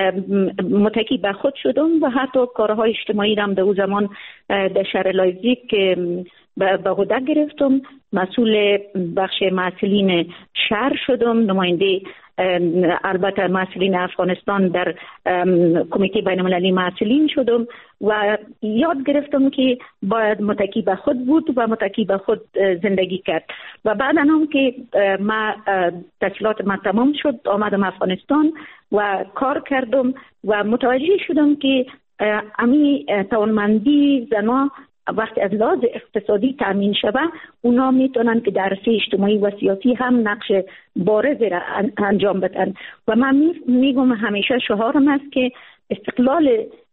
متکی به خود شدم و حتی کارهای اجتماعی رم در اون زمان در شهر لایپزیگ به عهده گرفتم. مسئول بخش مسئولین شهر شدم، نماینده البته مسئولین افغانستان در کمیته بین المللی مسئولین شدم و یاد گرفتم که باید متکی به خود بود و متکی به خود زندگی کرد و بعد هم که ما تحصیلات من تمام شد آمدم افغانستان و کار کردم و متوجه شدم که امی توانمندی زنا وقتی از لحاظ اقتصادی تامین شده اونا میتونن که در عرصه اجتماعی و سیاسی هم نقش بارز را انجام بدن و من میگم همیشه شعارم است که استقلال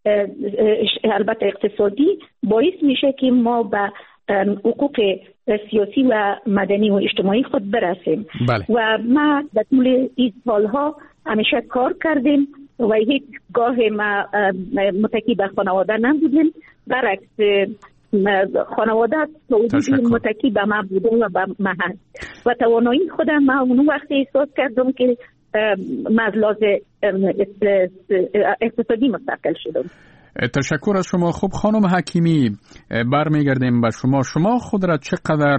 البته اقتصادی باعث میشه که ما به حقوق سیاسی و مدنی و اجتماعی خود برسیم. بله. و ما در طول این سالها همیشه کار کردیم و هیچ گاه ما متکی به خانواده نبودیم، برعکس خانواده توجیه متکی به ما بوده و به ما هست و توانایی خودم ما اون وقت احساس کردم که از لحاظ اقتصادی مستقل شدم. تشکر از شما. خوب خانم حکیمی، برمیگردیم به شما خود را چقدر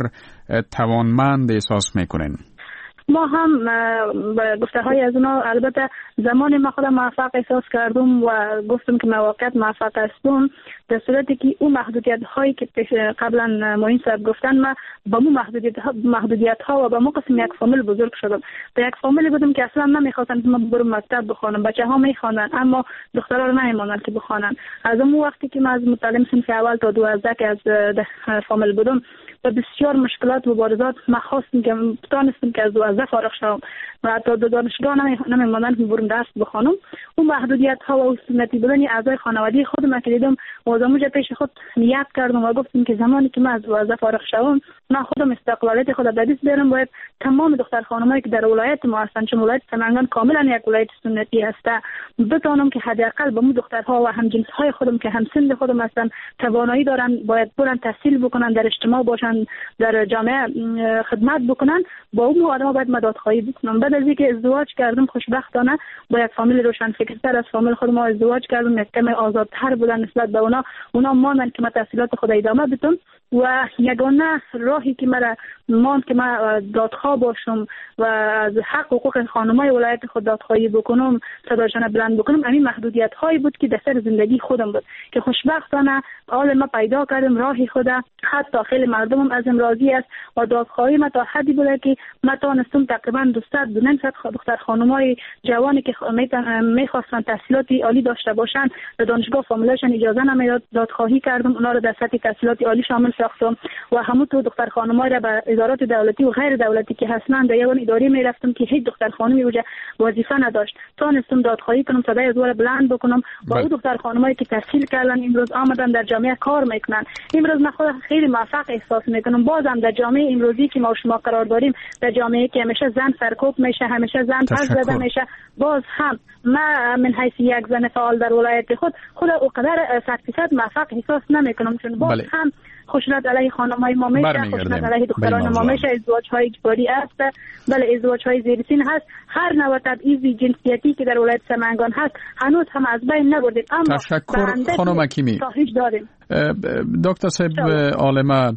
توانمند احساس میکنین؟ ما هم گفته های از اونا البته زمان ما خودم موفق احساس کردم و گفتم که موقعیت موفق هستم در صورتی که اون محدودیت هایی که قبلا معین صاحب گفتن ما با مو محدودیت ها و با مو قسم یک فامیل بزرگ شدم. در یک فامیل بودم که اصلا نمیخواستن که ما برم مکتب بخوانم. بچه ها میخوانن اما دخترها رو نمیمونن که بخوانن. از اون وقتی که ما از متعلم صنف اول تا 12 که از فامیل بودم و بسیار مشکلات و مبارزات ما خواستم که تانستم که از 12 فارغ شوم و حتی دو دانشگاه نمیمونن که برم درس بخوانم. اون محدودیت ها و سنتی بودن اعضای خانواده خودم که دیدم و از اونجا پیش خود نیت کردم و گفتم که زمانی که من از 12 فارغ شوم من خودم استقلالیت خود به دست بیارم. باید تمام دختر خانمایی که در ولایت ما هستن چون ولایت سمنگان کاملا یک ولایت سنتی هست بتونم که حداقل با مو دخترها و همجنس های خودم که همسن خودم هستن توانایی دارن باید برن تحصیل بکنن در اجتماع باشن در جامعه خدمت بکنن با اون آدم باید مدادخواهی بکنم. بعد از اینکه ازدواج کردم خوشبختانه با یک فامیل روشن فکرتر از فامیل خودم ازدواج کردم. یک کم آزادتر بودن نسبت به اونا ماندن که من تحصیلات خود ادامه بدم و یگانه راهی که مرا ماند که من دادخواه باشم و از حق حقوق خانمای ولایت خود دادخواهی بکنم صداشان بلند بکنم همین محدودیت هایی بود که در سر زندگی خودم بود که خوشبختانه حال ما پیدا کردم راهی خودم. حتی خیلی مردمم از این راضی است و دادخواهی ما تا حدی بوده که من تونستم تقریبا 200 دختر خانمای جوانی که میخواستن تحصیلات عالی داشته باشن به دانشگاه فامیلشون اجازه نمیداد دادخواهی کردم اونا رو در سطح تحصیلات عالی شامل ساختم و همون تو دختر خانمای را به ادارات دولتی و غیر دولتی که هستند در یوان اداری میرفتم که هیچ دختر خانمی وجه وظیفه نداشت تونستم دادخواهی کنم صدای از بلند بکنم و اون دختر خانمایی که تحصیل کردن امروز آمدن در جامعه کار میکنن. امروز من خود خیلی موفق احساس میکنم. بازم در جامعه امروزی که ما شما قرار داریم در جامعه که همیشه زن سرکوب میشه همیشه زن پس زده میشه باز هم من حیث یک زن فعال در ولایت خود اوقدر 100% موفق احساس نمیکنم چون باز هم خشونت علیه خانم‌های ما میشه خشونت علیه دختران ما میشه ازدواج‌های اجباری است بله ازدواج‌های زیرسن هست هر نوع تبعیض جنسیتی که در ولایت سمنگان هست هنوز هم از بین نبردیم. اما تشکر خانم حکیمی. داریم. دکتر صاحب عالمه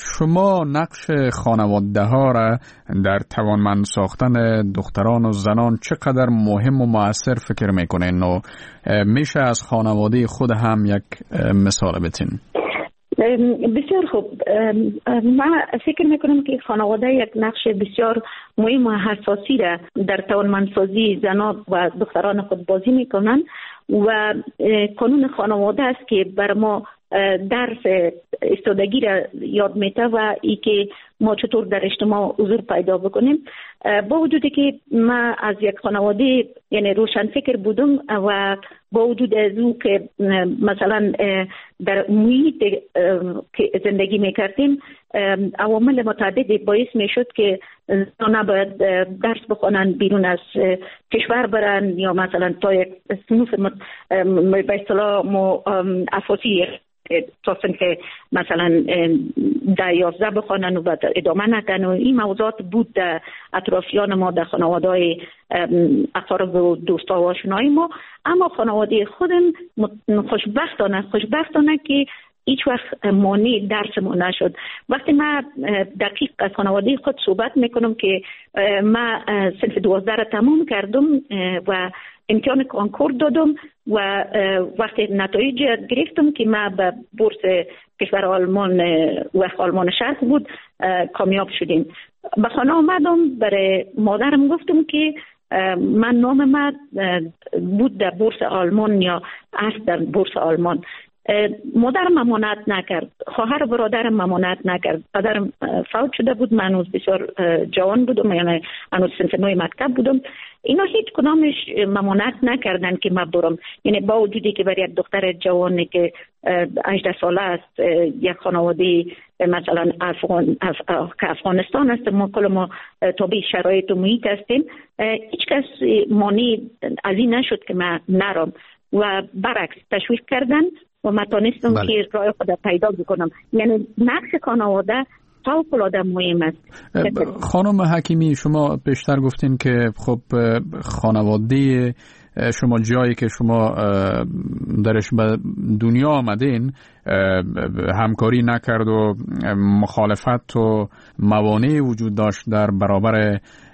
شما نقش خانواده ها را در توانمند ساختن دختران و زنان چقدر مهم و مؤثر فکر میکنین و میشه از خانواده خود هم یک مثال بتین؟ بسیار خوب. من فکر میکنم که خانواده یک نقش بسیار مهم و حساسی را در توانمندسازی زنان و دختران خود بازی میکنن و قانون خانواده است که بر ما درس استادگی را یاد میده و ای که ما چطور در اجتماع حضور پیدا بکنیم. با وجودی که ما از یک خانواده یعنی روشن فکر بودم و با وجود از او که مثلا در محیط که زندگی میکردیم عوامل متعددی باعث میشد که زنان باید درس بخونن بیرون از کشور برن یا مثلا تا یک صنوف به اصطلاح اساسی تا که مثلا 10-11 بخوانن و ادامه نکنن و این موضوعات بود در اطرافیان ما در خانواده اقارب و دوستا و آشنای ما. اما خانواده خودم خوشبختانه که هیچ وقت مانع درس ما نشد. وقتی من دقیق از خانواده خود صحبت میکنم که من صنف 12 را تمام کردم و امتحان کنکور دادم و وقتی نتایج گرفتم که من به بورس کشور آلمان و آلمان شرق بود کامیاب شدیم. به خانه آمدم برای مادرم گفتم که من نام من بود در بورس آلمان یا است در بورس آلمان. مادرم ممانعت نکرد، خواهر برادرم ممانعت نکرد. پدرم فوت شده بود، من هنوز بسیار جوان بودم، یعنی هنوز صنف 9 مکتب بودم. اینا هیچ کدامش ممانعت نکردن که من برم. یعنی با وجودی که برای یک دختر جوانی که 18 ساله است یک خانواده مثلا افغانستان است، ما کل ما تابع شرایط و محیط هستیم، هیچ کس مانع از این نشد که من نرم و برعکس تشویق کردن و من تانستم که راه خود پیدا بکنم. یعنی نقش خانواده فوق‌العاده مهم است. خانم حکیمی، شما بیشتر گفتین که خب خانواده شما جایی که شما درش به دنیا آمدین همکاری نکرد و مخالفت و موانعی وجود داشت در برابر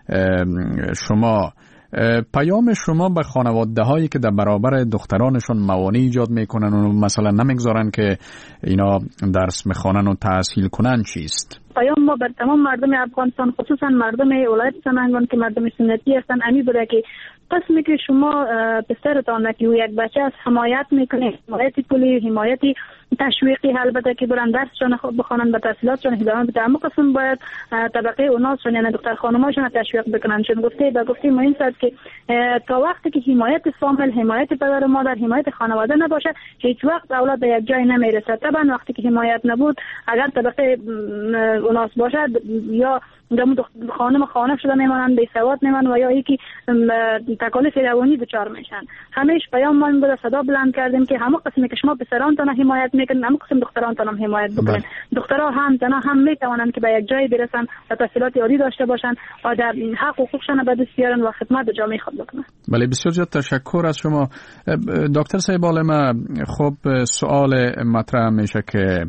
شما. پیام شما به خانواده هایی که در برابر دخترانشون موانع ایجاد میکنن و مثلا نمیگذارن که اینا درس بخوانن و تحصیل کنن چیست؟ پیام ما بر تمام مردم افغانستان، خصوصا مردم ولایت سمنگان که مردم سنتی هستن، امی بوده که قسمی که شما پسرتان که یک بچه از حمایت میکنه، حمایت پولی، حمایت تشویقی، البته که برن درسشون بخوانن، به تحصیلاتشون ادامه بدن، اما قسم باید طبقه اوناسشون یعنی دختر خانماشون تشویق بکنن. چون گفته ما این است که تا وقتی که حمایت فامیل، حمایت پدر و مادر، حمایت خانواده نباشه، هیچ وقت اولاد به یک جای نمیرسه. طبعا وقتی که حمایت نبود، اگر طبقه اوناس باشد یا خانم خانه شده میمانند، بی سواد میمانند و یا یکی تکالیف روانی دچار میشن. همیش پیام ما این بوده، صدا بلند کردیم که همه قسمی که شما پسرانتان حمایت میکنین، همه قسم دخترانتان هم حمایت بکنین. دخترها هم زنا هم میتوانند که به یک جای برسن و تحصیلات عالی داشته باشن و در حق و حقوقشان به دست بیارن و خدمت به جامعه خود بکنن. بله، بسیار زیاد تشکر از شما دکتر سیبالما. خب سوال مطرح میشه که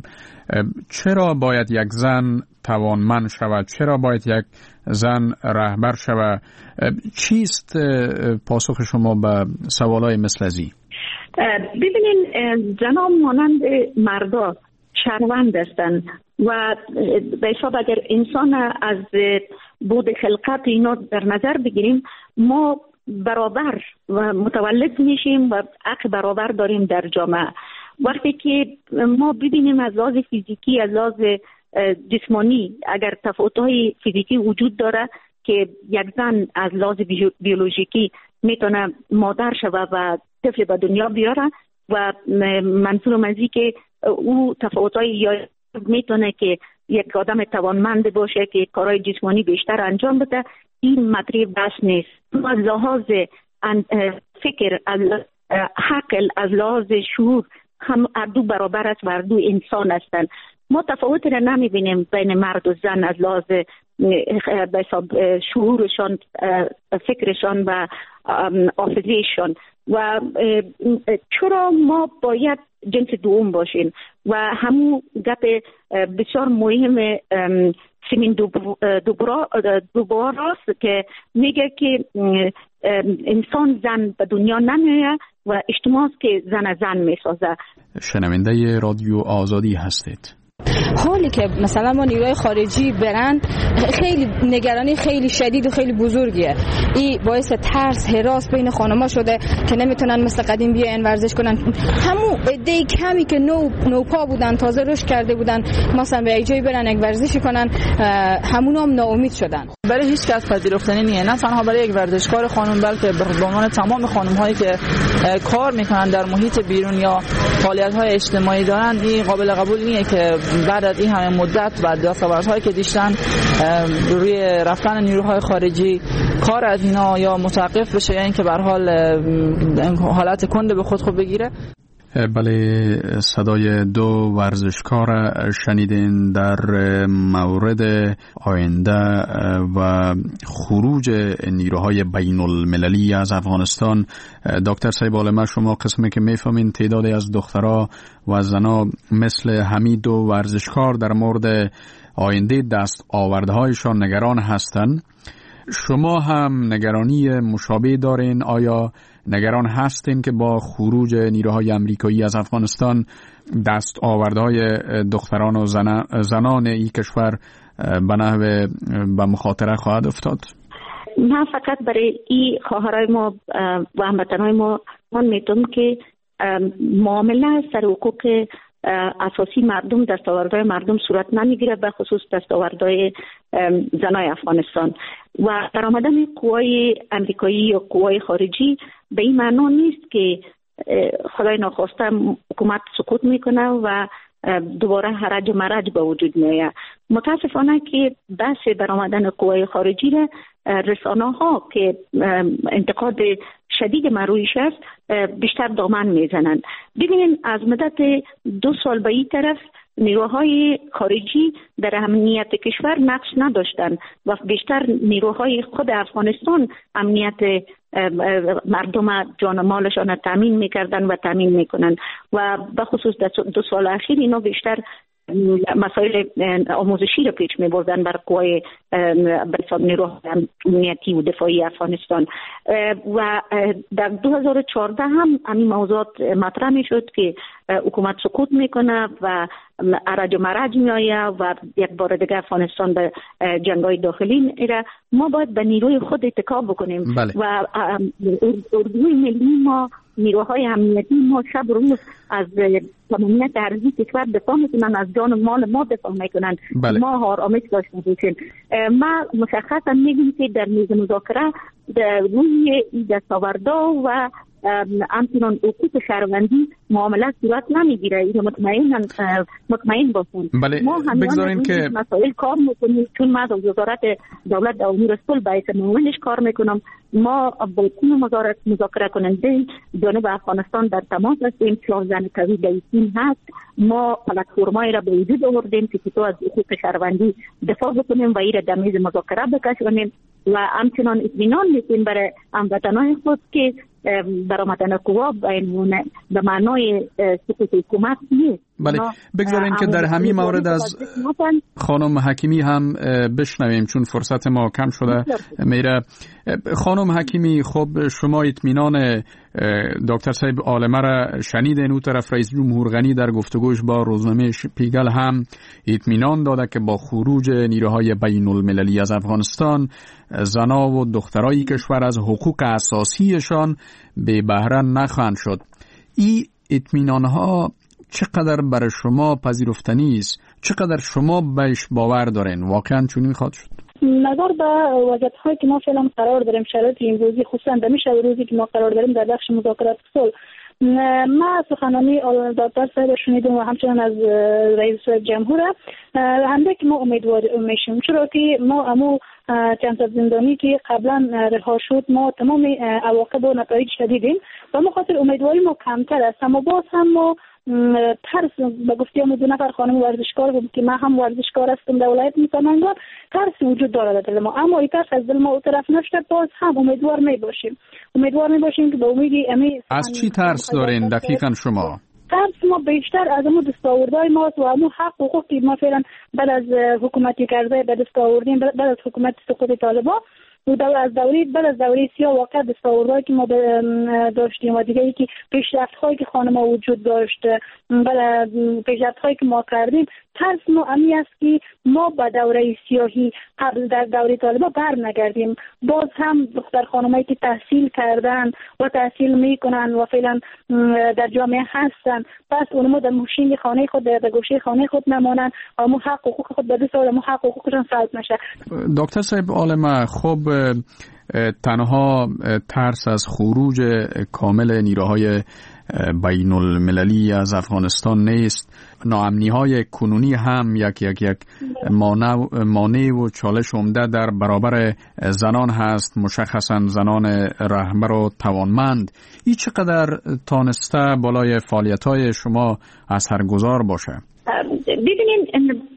چرا باید یک زن توانمند شود؟ چرا باید یک زن رهبر شود؟ چیست پاسخ شما به سوالای مثل ازی؟ ببینین، زنان مانند مردا شهروند هستند و به حساب اگر انسان از بود خلقت اینا در نظر بگیریم، ما برابر و متولد میشیم و حق برابر داریم در جامعه. وقتی که ما ببینیم از لحاظ فیزیکی، از لحاظ جسمانی اگر تفاوت‌های فیزیکی وجود داره که یک زن از لحاظ بیولوژیکی میتونه مادر شود و طفل به دنیا بیاره و منظورم از این که او تفاوت‌های یا میتونه که یک آدم توانمند باشه که کارهای جسمانی بیشتر انجام بده، این مطرح بحث نیست. ما از لحاظ فکر، از عقل، از لحاظ شعور هم اردو برابر است و اردو انسان هستند. ما تفاوت را نمیبینیم بین مرد و زن از لحاظ به حساب شعورشان، فکرشان و حافظهشان. و چرا ما باید جنس دوم باشیم و همون گپ بسیار مهم سیمین دوبار است که میگه که انسان زن به دنیا نمیاد و اجتماع که زن میسازه. شنونده رادیو آزادی هستید. حالی که مثلا ما نیروهای خارجی برن، خیلی نگرانی خیلی شدید و خیلی بزرگیه. این باعث ترس، هراس بین خانم‌ها شده که نمیتونن مثل قدیم بیاین ورزش کنن. همون عده کمی که نوپا بودن، تازه رشد کرده بودن، مثلا به یک جایی برن یک ورزشی کنن، همون هم ناامید شدن. برای هیچ کس پذیرفتنی نیست، نه تنها برای یک ورزشکار خانم بلکه به عنوان تمام خانم‌هایی که کار میکنن در محیط بیرون یا فعالیت‌های اجتماعی دارن. این قابل قبول نیست که بعد از این همه مدت و دستاوردهایی که داشتن روی رفتن نیروهای خارجی کار از اینا یا متوقف بشه یا اینکه به هر حال حالت کنده به خود بگیره. بله، صدای دو ورزشکار شنیدین در مورد آینده و خروج نیروهای بین المللی از افغانستان. دکتر سیبالما، شما قسمی که میفهمین تعدادی از دخترها و زنها مثل همین دو ورزشکار در مورد آینده دست آوردهایشان نگران هستند. شما هم نگرانی مشابه دارین؟ آیا نگران هستین که با خروج نیروهای امریکایی از افغانستان دست آوردهای دختران و زنان این کشور به نحو به مخاطره خواهد افتاد؟ نه فقط برای این خواهرای ما و هموطنای ما میتونم که معامله سر حقوق اساسی مردم، دستاوردهای مردم صورت نمیگیره، به خصوص دستاوردهای زنای افغانستان. و در آمدن قوای امریکایی یا قوای خارجی به این معنا نیست که خدای ناخواسته حکومت سقوط میکنه و دوباره حرج و مرج به وجود میاد. متاسفانه که بحث برآمدن قوای خارجی را رسانه ها که انتقاد شدید مرویش است بیشتر دامن میزنند. ببینید از مدت 2 سال به این طرف نیروهای خارجی در امنیت کشور نقش نداشتند و بیشتر نیروهای خود افغانستان امنیت مردم جان و مالشان را تامین میکردن و تامین میکنن و به خصوص در 2 سال اخیر اینا بیشتر مسائل آموزشی را پیش می بردن بر قوای نیروهای امنیتی و دفاعی افغانستان و در 2014 هم این موضوعات مطرح می شد که حکومت سقوط میکنه و ارج و مرج می آید و یک بار دیگه افغانستان به جنگ‌های داخلی میره. ما باید به نیروی خود اتکا بکنیم. بله. و اردوی ملی ما، نیروهای امنیتی ما شب روز از تمامیت ارضی کشور دفاع میکنن، از جان و مال ما دفاع میکنن. بله. ما آرامش داشته باشیم. ما مشخصا میگیم که در میز مذاکره روی دستاوردها و همچنان حقوق شهروندی معاملات صورت نمیگیره. اینو مطمئن باشیم. بله. ما بگذارین که مسائل کار میکنیم، چون ما در وزارت دولت امور صلح باعث معاونش کار میکنم. ما با تیم مذاکره کننده جانب افغانستان در تماس هستیم. شاهزن قوی در تیم هست. ما پلتفرمایی را به وجود آوردیم که تو از حقوق شهروندی دفاع بکنیم و این را در میز مذاکره بکشونیم و همچنان اطمینان میکنیم برای هموطنان خود که برآمدن قوا به معنای سقوط حکومت نیست. بله. بگذارین که در همین مورد از خانم حکیمی هم بشنویم چون فرصت ما کم شده میره. خانم حکیمی، خب شما اطمینان دکتر صاحب عالمه را شنیدین. او طرف رئیس جمهور غنی در گفتگوش با روزنامه پیگل هم اطمینان داده که با خروج نیروهای بین المللی از افغانستان زنا و دخترای کشور از حقوق اساسیشان به بهره نخواهند شد. این اطمینان ها چقدر برای شما پذیرفتنی است؟ چقدر شما بهش باور دارین؟ واقعا چنین خواهد شد؟ نظر به وضعیت‌هایی که ما فعلا قرار داریم، شرایط امروزی خصوصا در میشه روزی که ما قرار داریم در بخش مذاکرات صلح، ما سخنرانی دکتر صاحب شنیدیم و همچنان از رئیس جمهور همده که ما امیدوار میشیم، چرا که ما امو چند زندانی که قبلا رها شد ما تمام عواقب و نتایج شدیدیم و ما خاطر امیدواری ما کمتر است. اما باز هم ما ترس به گفته هم 2 نفر خانم ورزشکار بود که من هم ورزشکار هستم در ولایت میسامنگان، ترس وجود داره در دل ما. اما این ترس از دل ما او طرف نشده، باز هم امیدوار میباشیم که به امید از چی ترس دارین دقیقاً شما؟ ترس ما بیشتر از امو دستاوردهای ماست و امو حق حقوق که ما فعلا بعد از حکومتی کرده به دست آوردیم، بعد از حکومت سقوط طالبان بعد از دوره سیاه واقع دستاوردهایی که ما داشتیم و دیگه ای که پیشرفت‌هایی که خانم وجود داشت، بعد پیشرفت‌هایی که ما کردیم، ترس ما امی است که ما به دوره سیاهی قبل در دوره طالبان برنگردیم. باز هم دختر خانمایی که تحصیل کردن و تحصیل میکنن و فعلا در جامعه هستن، پس اونها در مشینگ خانه خود، در گوشه خانه خود نمانن و مو حق حقوق خود به دست آورن، مو حق حقوقشون سلب نشه. دکتر صاحب عالمه، خب تنها ترس از خروج کامل نیروهای بین المللی از افغانستان نیست، ناامنی های کنونی هم یک مانع و چالش عمده در برابر زنان هست، مشخصا زنان رهبر و توانمند. این چقدر تانسته بالای فعالیت های شما اثرگذار باشه؟ ببینین،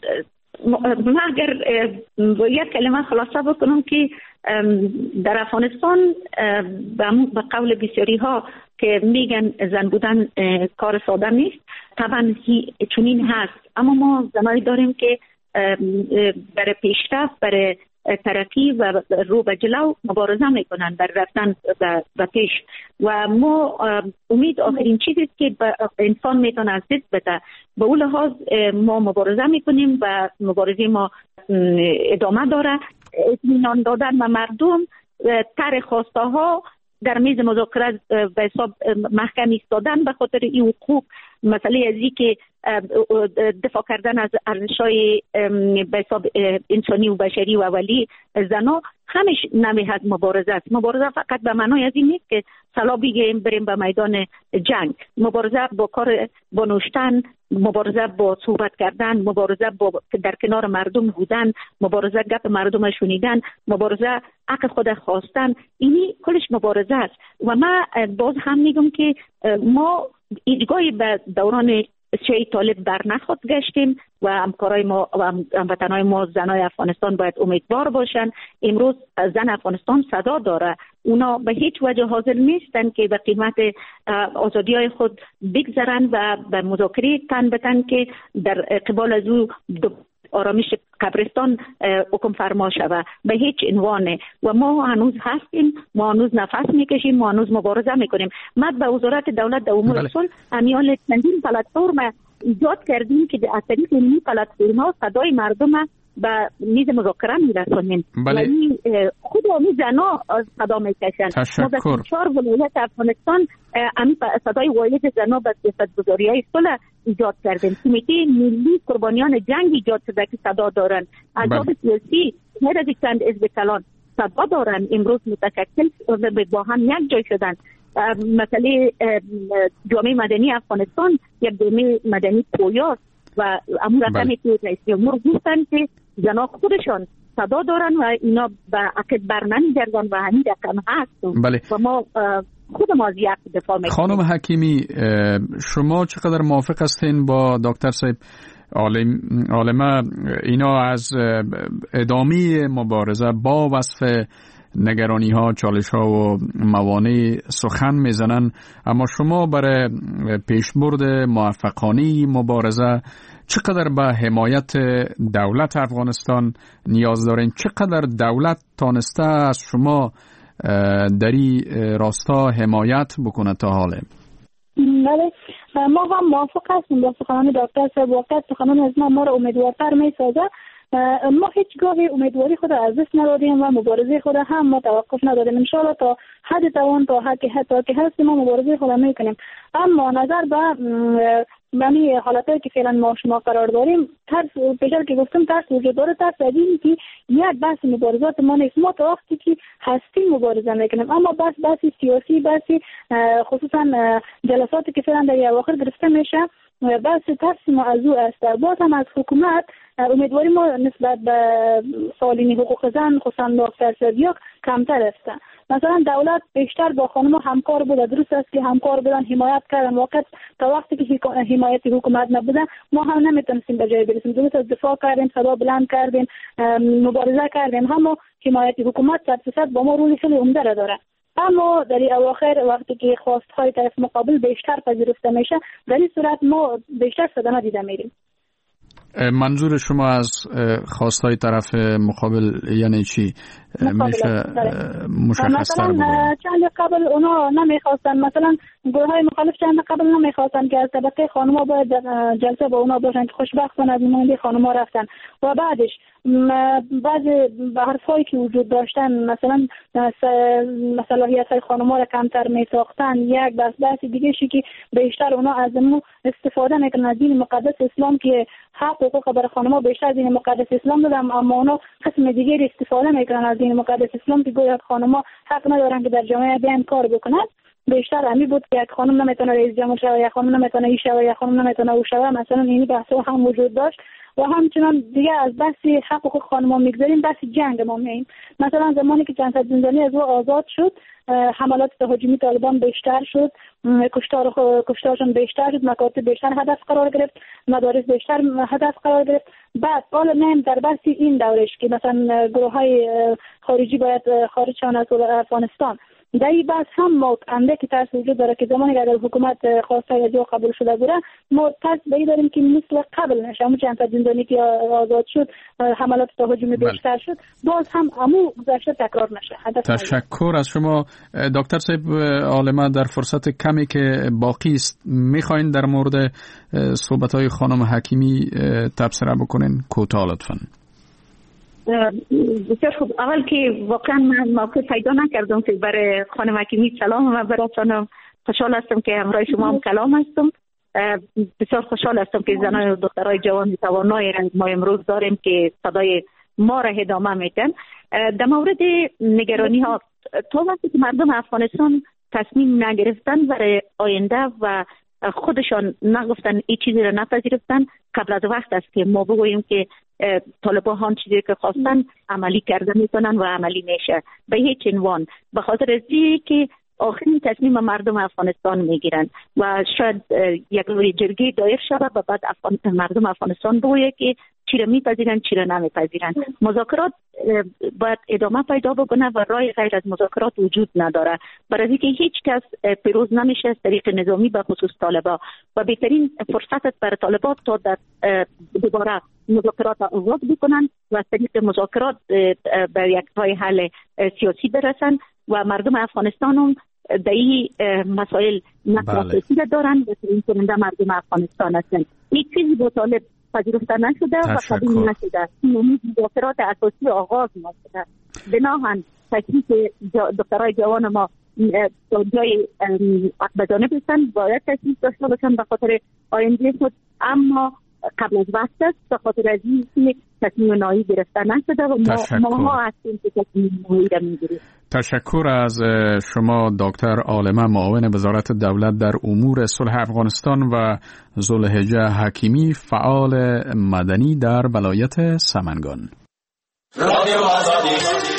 من اگر یک کلمه خلاصه بکنم که در افغانستان به قول بسیاری ها که میگن زن بودن کار ساده نیست، طبعا چنین هست، اما ما زنایی داریم که برای پیشرفت، برای ترقی و رو به جلو مبارزه میکنن، برای رفتن به پیش و ما امید آخرین چیزی که انسان میتونه از دست بده. به اون لحاظ ما مبارزه میکنیم و مبارزه ما ادامه داره. اطمینان دادن به مردم، طرح خواسته ها در میز مذاکره به حساب محکم ایستادن به خاطر این حقوق، مسئله ازی که دفاع کردن از ارزش‌های به حساب انسانی و بشری و اولی زنا، همش نمی از مبارزه است. مبارزه فقط به معنای از این نیست که سلا بگیریم بریم به میدان جنگ. مبارزه با کار با نوشتن، مبارزه با صحبت کردن، مبارزه با در کنار مردم بودن، مبارزه گپ مردم شنیدن، مبارزه حق خود خواستن، اینی کلش مبارزه است. و من باز هم میگم که ما ایدگاهی به دوران شیء طالب بر نخود گشتیم و همکارای ما و هموطنای ما زنای افغانستان باید امیدوار باشن. امروز زن افغانستان صدا داره، اونا به هیچ وجه حاضر نیستن که به قیمت آزادی‌های خود بگذرن و به مذاکره تن به تن که در قبال از او آرامش قبرستان حکم فرما شود به هیچ عنوان. و ما هنوز هستیم، ما هنوز نفس میکشیم، ما هنوز مبارزه میکنیم. ما به وزارت دولت در امور صلح امیال چندین پلتفرم ایجاد کردیم که از طریق این پلتفرم‌ها صدای مردم به میز مذاکره میرسونیم. یعنی خود همین زنا صدا میکشن. ما در 4 ولایت افغانستان همین صدای واحد زنا به سیاست‌گذاری‌های صلح ایجاد کردیم. کمیته ملی قربانیان جنگ ایجاد شده که صدا دارن. احزاب سیاسی غیر از چند حزب کلان صدا دارن، امروز متشکل با هم یک جای شدن. مسئله جامعه مدنی افغانستان یک جامعه مدنی پویاست و امور رقمی که رئیس جمهور گفتن که زنا خودشان صدا دارن و اینا به عقد بر نمیگردن و همین رقم هست. و ما خود ما از یک دفاع میکنیم. خانم حکیمی، شما چقدر موافق هستین با دکتر صاحب عالمه اینا از ادامه مبارزه با وصف نگرانی ها، چالش ها و موانع سخن میزنن، اما شما برای پیشبرد موفقانه مبارزه چقدر به حمایت دولت افغانستان نیاز دارین؟ چقدر دولت تانسته از شما در این راستا حمایت بکنه تا حاله؟ بله، ما هم موافق هستیم با سخنان دکتر صاحب. واقعا سخنان از ما را امیدوارتر میسازه. ما هیچگاه امیدواری خود از دست ندادیم و مبارزه خود هم ما توقف ندادیم. ان شاء الله تا حد توان تا حد که هستیم ما مبارزه خود میکنیم. اما نظر به یعنی حالتایی که فعلا ما شما قرار داریم، ترس پیشتر که گفتم ترس وجود داره. ترس از این که یک بحث مبارزات ما نیست. ما تا وقتی که هستیم مبارزه میکنیم، اما بحث سیاسی، بحث خصوصا جلساتی که فعلا در اواخر گرفته میشه، بحث ترس ما از او است. باز هم از حکومت امیدواری ما نسبت به فعالین حقوق زن خصوصا دکتر صاحب کمتر است. مثلا دولت بیشتر با خانم همکار بوده، درست است که همکار بودن، حمایت کردن. واقعا تا وقتی که حمایت حکومت نبوده ما هم نمیتونستیم به جای برسیم. درست است دفاع کردیم، صدا بلند کردیم، مبارزه کردیم، اما حمایت حکومت 100% با ما رولی خیلی عمده داره. اما در اواخر وقتی که خواست‌های طرف مقابل بیشتر پذیرفته میشه، در این صورت ما بیشتر صدمه دیده میریم. منظور شما از خواستهای طرف مقابل یعنی چی؟ میشه مشخص‌تر بگید؟ مثلا چند قبل اونا نمیخواستن، مثلا گروه‌های مخالف چند قبل نمیخواستن که از طبقه خانم‌ها باید جلسه با اونا باشن که خوشبختانه از نماینده خانم‌ها رفتن و بعدش بعضی حرفایی که وجود داشتن، مثلا صلاحیت‌های خانم‌ها را کمتر میساختن. یک بحث دیگه شی که بیشتر اونا از ما استفاده میکنن از دین مقدس اسلام که حق حقوق برای خانم‌ها بیشتر دین مقدس اسلام دادن، اما اونا قسم دیگری استفاده میکنن از دین مقدس اسلام که گویا خانم‌ها حق ندارن که در جامعه بیان کار بکنن. بیشتر همی بود که یک خانم نمیتونه رئیس جمهور شود، یک خانم نمیتونه این شود، یک خانم نمیتونه او شود. مثلا این بحث‌ها هم وجود داشت و همچنان دیگه از بحث حق حقوق خانم‌ها میگذاریم، بحث جنگ ما میایم. مثلا زمانی که چند صد زندانی از او آزاد شد، حملات تهاجمی طالبان بیشتر شد، کشتارشون بیشتر شد، مکاتب بیشتر هدف قرار گرفت، مدارس بیشتر هدف قرار گرفت. بعد حالا نیم در بحث این دورش که مثلا گروه‌های خارجی باید خارج شون از افغانستان. در این بحث هم مطمئنه که ترس وجود داره که زمانی که اگر حکومت خواسته از جا قبول شده بوده، ما ترس به این داریم که مثل قبل نشه. همون چند تا زندانی که آزاد شد، حملات تهاجمی بیشتر شد، باز هم همون گذشته تکرار نشه. تشکر از شما دکتر صاحب عالمه. در فرصت کمی که باقی است میخواین در مورد صحبت‌های خانم حکیمی تبصره بکنین؟ کوتاه لطفاً. بسیار خوب. اول که واقعا من موقع پیدا نکردم که برای خانم حکیمی سلام و برسانم. خوشحال هستم که همراه شما هم کلام هستم. بسیار خوشحال هستم که زنان و دخترای جوان توانای ما امروز داریم که صدای ما را ادامه میدن. در مورد نگرانی ها، تا وقتی که مردم افغانستان تصمیم نگرفتن برای آینده و خودشان نگفتن این چیزی را نپذیرفتن، قبل از وقت است که ما بگوییم که طالبان ها چیزی که خواستن عملی کرده میکنن و عملی میشه به هیچ عنوان. به خاطر ازی که آخرین تصمیم مردم افغانستان میگیرند و شاید یک روی جرگه دایر شود و بعد مردم افغانستان بگوید که چی را میپذیرند چی را نمیپذیرند. مذاکرات باید ادامه پیدا بکنه و راه غیر از مذاکرات وجود نداره، برای اینکه هیچ کس پیروز نمیشه از طریق نظامی به خصوص طالبان و بهترین فرصت است برای طالبان تا در دوباره مذاکرات آغاز بکنن و از طریق مذاکرات به یک راه حل سیاسی برسن و مردم افغانستان هم در این مسائل نقصی دارن و این کننده مردم افغانستان هستند. این چیزی با طالب پذیرفته نشده و قبول نشده. این مذاکرات اساسی آغاز نشده. بناهن تشریف دخترای جوان ما جای عقبدانه بستن باید تشریف داشته باشن به خاطر آینده خود، اما قبل از وقت است به خاطر از این تصمیم نهایی گرفته نشده و ما هستیم که تصمیم نهایی را میگیریم. تشکر از شما دکتر عالمه، معاون وزارت دولت در امور صلح افغانستان و ذوالحجه حکیمی، فعال مدنی در ولایت سمنگان. رادیو آزادی